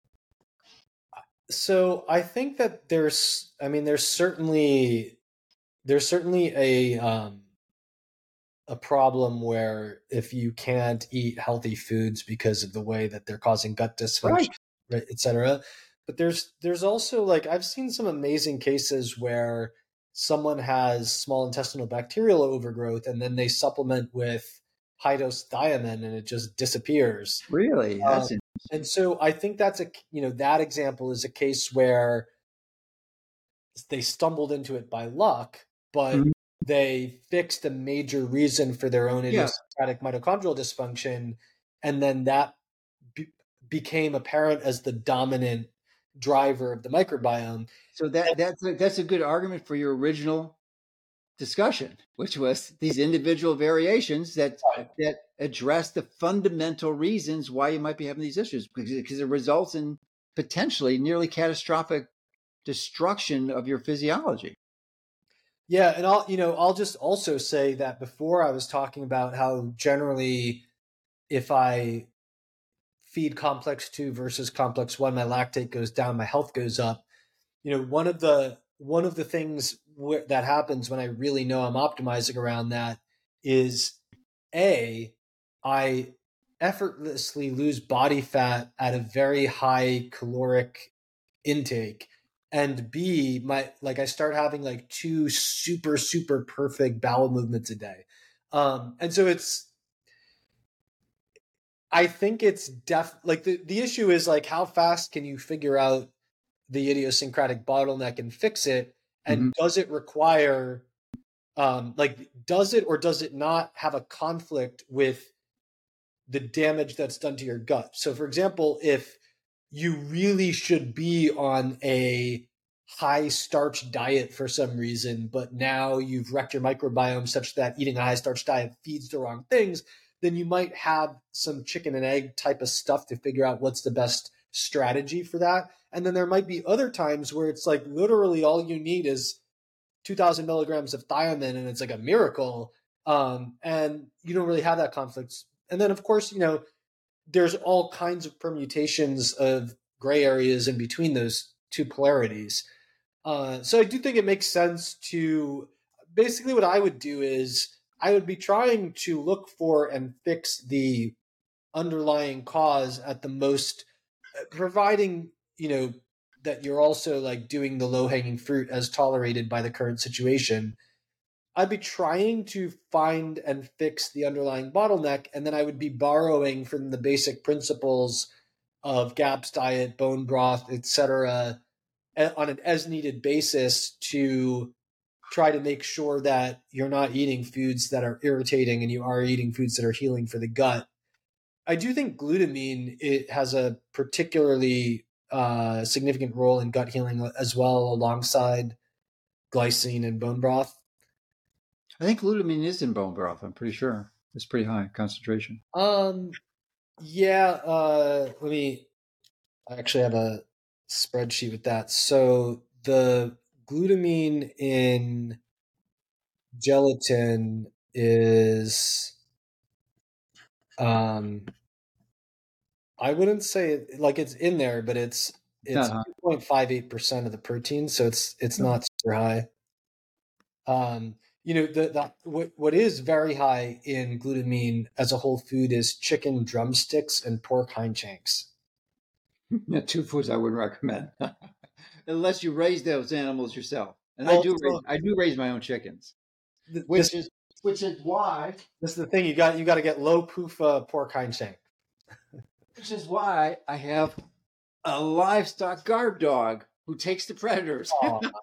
So I think that there's, I mean, there's certainly there's certainly a um, a problem where if you can't eat healthy foods because of the way that they're causing gut dysfunction. Right. Right, et cetera. But there's there's also like I've seen some amazing cases where someone has small intestinal bacterial overgrowth and then they supplement with high dose thiamine and it just disappears. Really? That's um, and so I think that's a you know that example is a case where they stumbled into it by luck, but mm-hmm. they fixed a major reason for their own idiosyncratic yeah. mitochondrial dysfunction, and then that became apparent as the dominant driver of the microbiome. So that that's a, that's a good argument for your original discussion, which was these individual variations that right. that address the fundamental reasons why you might be having these issues, because, because it results in potentially nearly catastrophic destruction of your physiology. Yeah, and I'll you know I'll just also say that before I was talking about how generally if I feed complex two versus complex one, my lactate goes down, my health goes up. You know, one of the one of the things where, that happens when I really know I'm optimizing around that is A, I effortlessly lose body fat at a very high caloric intake, and B, my like I start having like two super super perfect bowel movements a day, um, and so it's. I think it's def like the, the issue is like how fast can you figure out the idiosyncratic bottleneck and fix it? And mm-hmm. does it require um, like does it or does it not have a conflict with the damage that's done to your gut? So for example, if you really should be on a high starch diet for some reason, but now you've wrecked your microbiome such that eating a high starch diet feeds the wrong things, then you might have some chicken and egg type of stuff to figure out what's the best strategy for that. And then there might be other times where it's like literally all you need is two thousand milligrams of thiamine and it's like a miracle. Um, and you don't really have that conflict. And then of course, you know, there's all kinds of permutations of gray areas in between those two polarities. Uh, so I do think it makes sense to basically what I would do is I would be trying to look for and fix the underlying cause at the most, providing, you know, that you're also like doing the low hanging fruit as tolerated by the current situation. I'd be trying to find and fix the underlying bottleneck, and then I would be borrowing from the basic principles of GAPS diet, bone broth, et cetera, on an as needed basis to try to make sure that you're not eating foods that are irritating and you are eating foods that are healing for the gut. I do think glutamine, it has a particularly uh, significant role in gut healing as well, alongside glycine and bone broth. I think glutamine is in bone broth. I'm pretty sure it's pretty high concentration. Um, yeah. Uh, let me. I actually have a spreadsheet with that. So the glutamine in gelatin is, um, I wouldn't say it, like it's in there, but it's it's two point five eight percent of the protein, so it's it's no. not super high. Um, you know, the, the what what is very high in glutamine as a whole food is chicken drumsticks and pork hind shanks. Yeah, two foods I wouldn't recommend unless you raise those animals yourself. And well, I do, raise, I do raise my own chickens, which this, is which is why this is the thing you got you got to get low proof uh, pork hind shank. Which is why I have a livestock guard dog who takes the predators.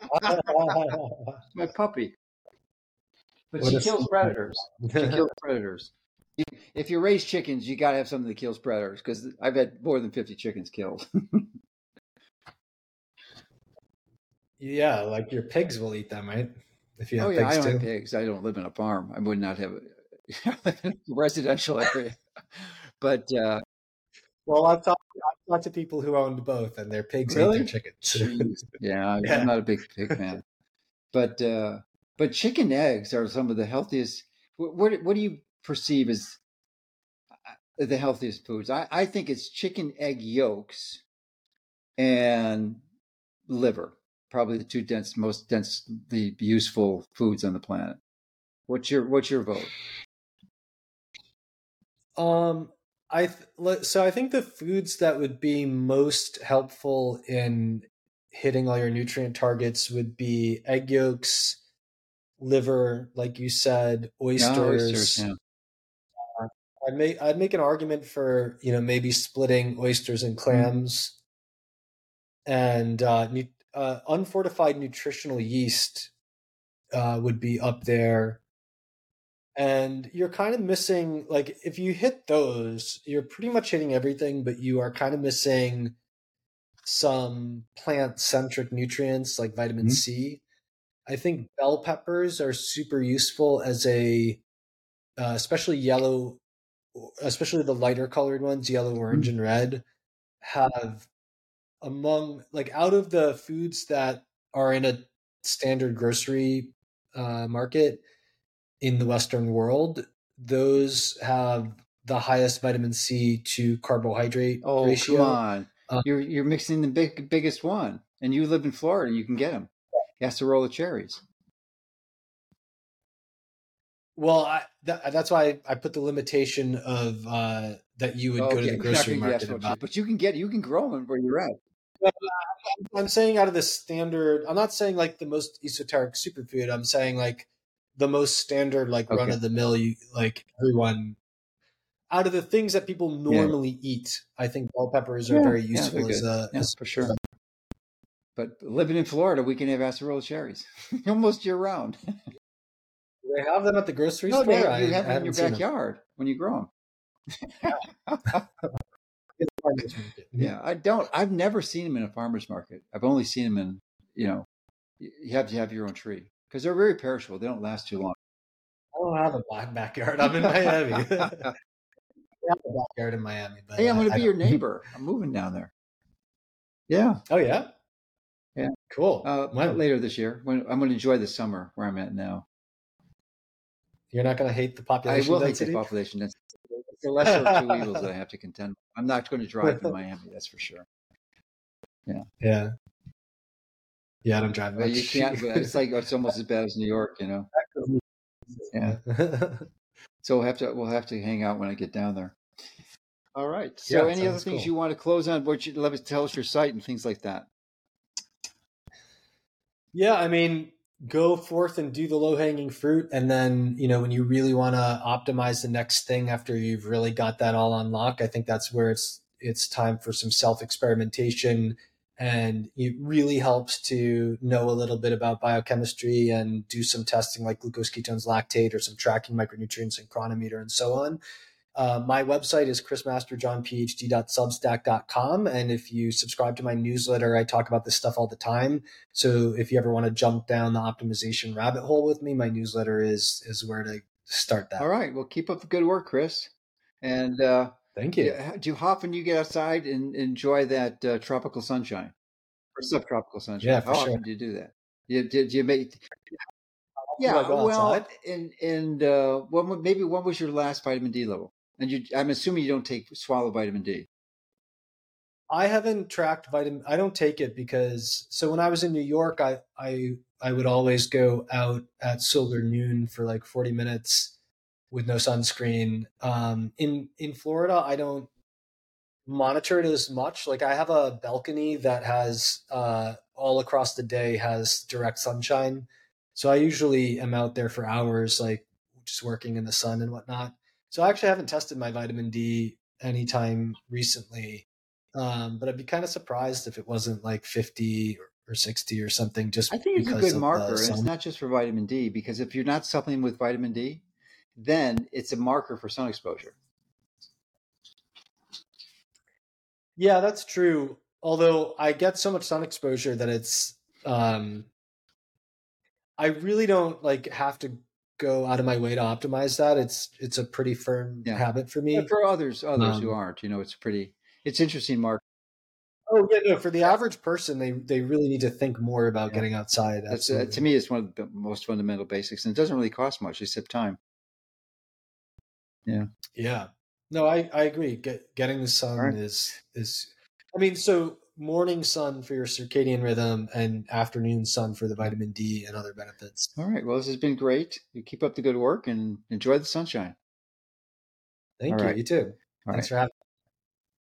My puppy, but what she kills predators. She kills predators. If you raise chickens, you got to have something that kills predators, because I've had more than fifty chickens killed. Yeah, like your pigs will eat them, right? If you have oh yeah, pigs I don't too. have pigs. I don't live in a farm. I would not have a residential area. But uh, well, I've talked, I've talked to people who owned both, and their pigs really? ate their chickens. yeah, yeah, I'm not a big pig fan. But uh, but chicken eggs are some of the healthiest. What what, what do you perceive as the healthiest foods? I, I think it's chicken egg yolks and liver, probably the two dense, most densely useful foods on the planet. What's your what's your vote? Um, I th- so I think the foods that would be most helpful in hitting all your nutrient targets would be egg yolks, liver, like you said, oysters. No, oysters yeah. uh, I'd make I'd make an argument for, you know, maybe splitting oysters and clams, mm. and uh, nu- uh, unfortified nutritional yeast uh, would be up there. And you're kind of missing, like, if you hit those, you're pretty much hitting everything, but you are kind of missing some plant-centric nutrients like vitamin mm-hmm. C. I think bell peppers are super useful as a, uh, especially yellow, especially the lighter colored ones, yellow, orange, mm-hmm. and red, have among, like, out of the foods that are in a standard grocery uh, market in the Western world, those have the highest vitamin C to carbohydrate oh, ratio. Come on. Uh, you're you're mixing the big biggest one, and you live in Florida, you can get them. Acerola cherries. Well, I, that, that's why I put the limitation of uh, that you would oh, go okay. to the grocery market. You, but you can get you can grow them where you're at. Well, I'm saying out of the standard. I'm not saying like the most esoteric superfood. I'm saying like the most standard, like okay. run of the mill, you like everyone out of the things that people normally yeah. eat. I think bell peppers are yeah, very useful yeah, as a yeah, as for sure. But living in Florida, we can have acerola cherries almost year round. Do they have them at the grocery no, store? No, you I, have I them in your backyard them. When you grow them. yeah, I don't. I've never seen them in a farmer's market. I've only seen them in, you know, you have to have your own tree. Because they're very perishable. They don't last too long. I don't have a black backyard. I'm in Miami. I have a backyard in Miami. But hey, I'm going to I be your neighbor. I'm moving down there. Yeah. Oh, yeah? Yeah. Cool. Uh, when? Later this year. When, I'm going to enjoy the summer where I'm at now. You're not going to hate the population I will density? hate the population density. It's the lesser of two evils that I have to contend with. I'm not going to drive in Miami, that's for sure. Yeah. Yeah. Yeah, I don't drive much. You can't. It's like it's almost as bad as New York, you know. Yeah. So we'll have to we'll have to hang out when I get down there. All right. So Yeah, any other sounds things cool. you want to close on? What you let us tell us your site and things like that. Yeah, I mean, go forth and do the low hanging fruit. And then, you know, when you really want to optimize the next thing after you've really got that all on lock, I think that's where it's it's time for some self experimentation. And it really helps to know a little bit about biochemistry and do some testing like glucose, ketones, lactate, or some tracking micronutrients and chronometer and so on. Uh, my website is chris masterjohn p h d dot substack dot com. And if you subscribe to my newsletter, I talk about this stuff all the time. So if you ever want to jump down the optimization rabbit hole with me, my newsletter is is where to start that. All right. Well, keep up the good work, Chris. And uh, Thank you. do, do how often you get outside and enjoy that uh, tropical sunshine or subtropical sunshine? Yeah, How for often sure. do you do that? You, did you make? Do Yeah. I go Well, outside? and and uh, when maybe when was your last vitamin D level? And you, I'm assuming you don't take swallow vitamin D. I haven't tracked vitamin. I don't take it because so when I was in New York, I I I would always go out at solar noon for like forty minutes with no sunscreen. Um, in in Florida, I don't monitor it as much. Like I have a balcony that has uh, all across the day has direct sunshine, so I usually am out there for hours, like just working in the sun and whatnot. So I actually haven't tested my vitamin D anytime recently, um, but I'd be kind of surprised if it wasn't like fifty or sixty or something, just I think it's a because good of the marker, and it's sun. not just for vitamin D, because if you're not supplementing with vitamin D, then it's a marker for sun exposure. Yeah, that's true. Although I get so much sun exposure that it's um, I really don't like have to go out of my way to optimize that. It's it's a pretty firm Yeah. habit for Yeah, me. for others, others who Um, aren't, you know, it's pretty, it's interesting, Mark. oh yeah, no, for the average person, they they really need to think more about Yeah. getting outside. That's uh, to Absolutely. me, it's one of the most fundamental basics, and it doesn't really cost much except time. Yeah. Yeah. No, I I agree. Get, getting the All sun right. is is. I mean, so morning sun for your circadian rhythm and afternoon sun for the vitamin D and other benefits. All right. Well, this has been great. You keep up the good work and enjoy the sunshine. Thank All you. right. You too. All Thanks right. for having me.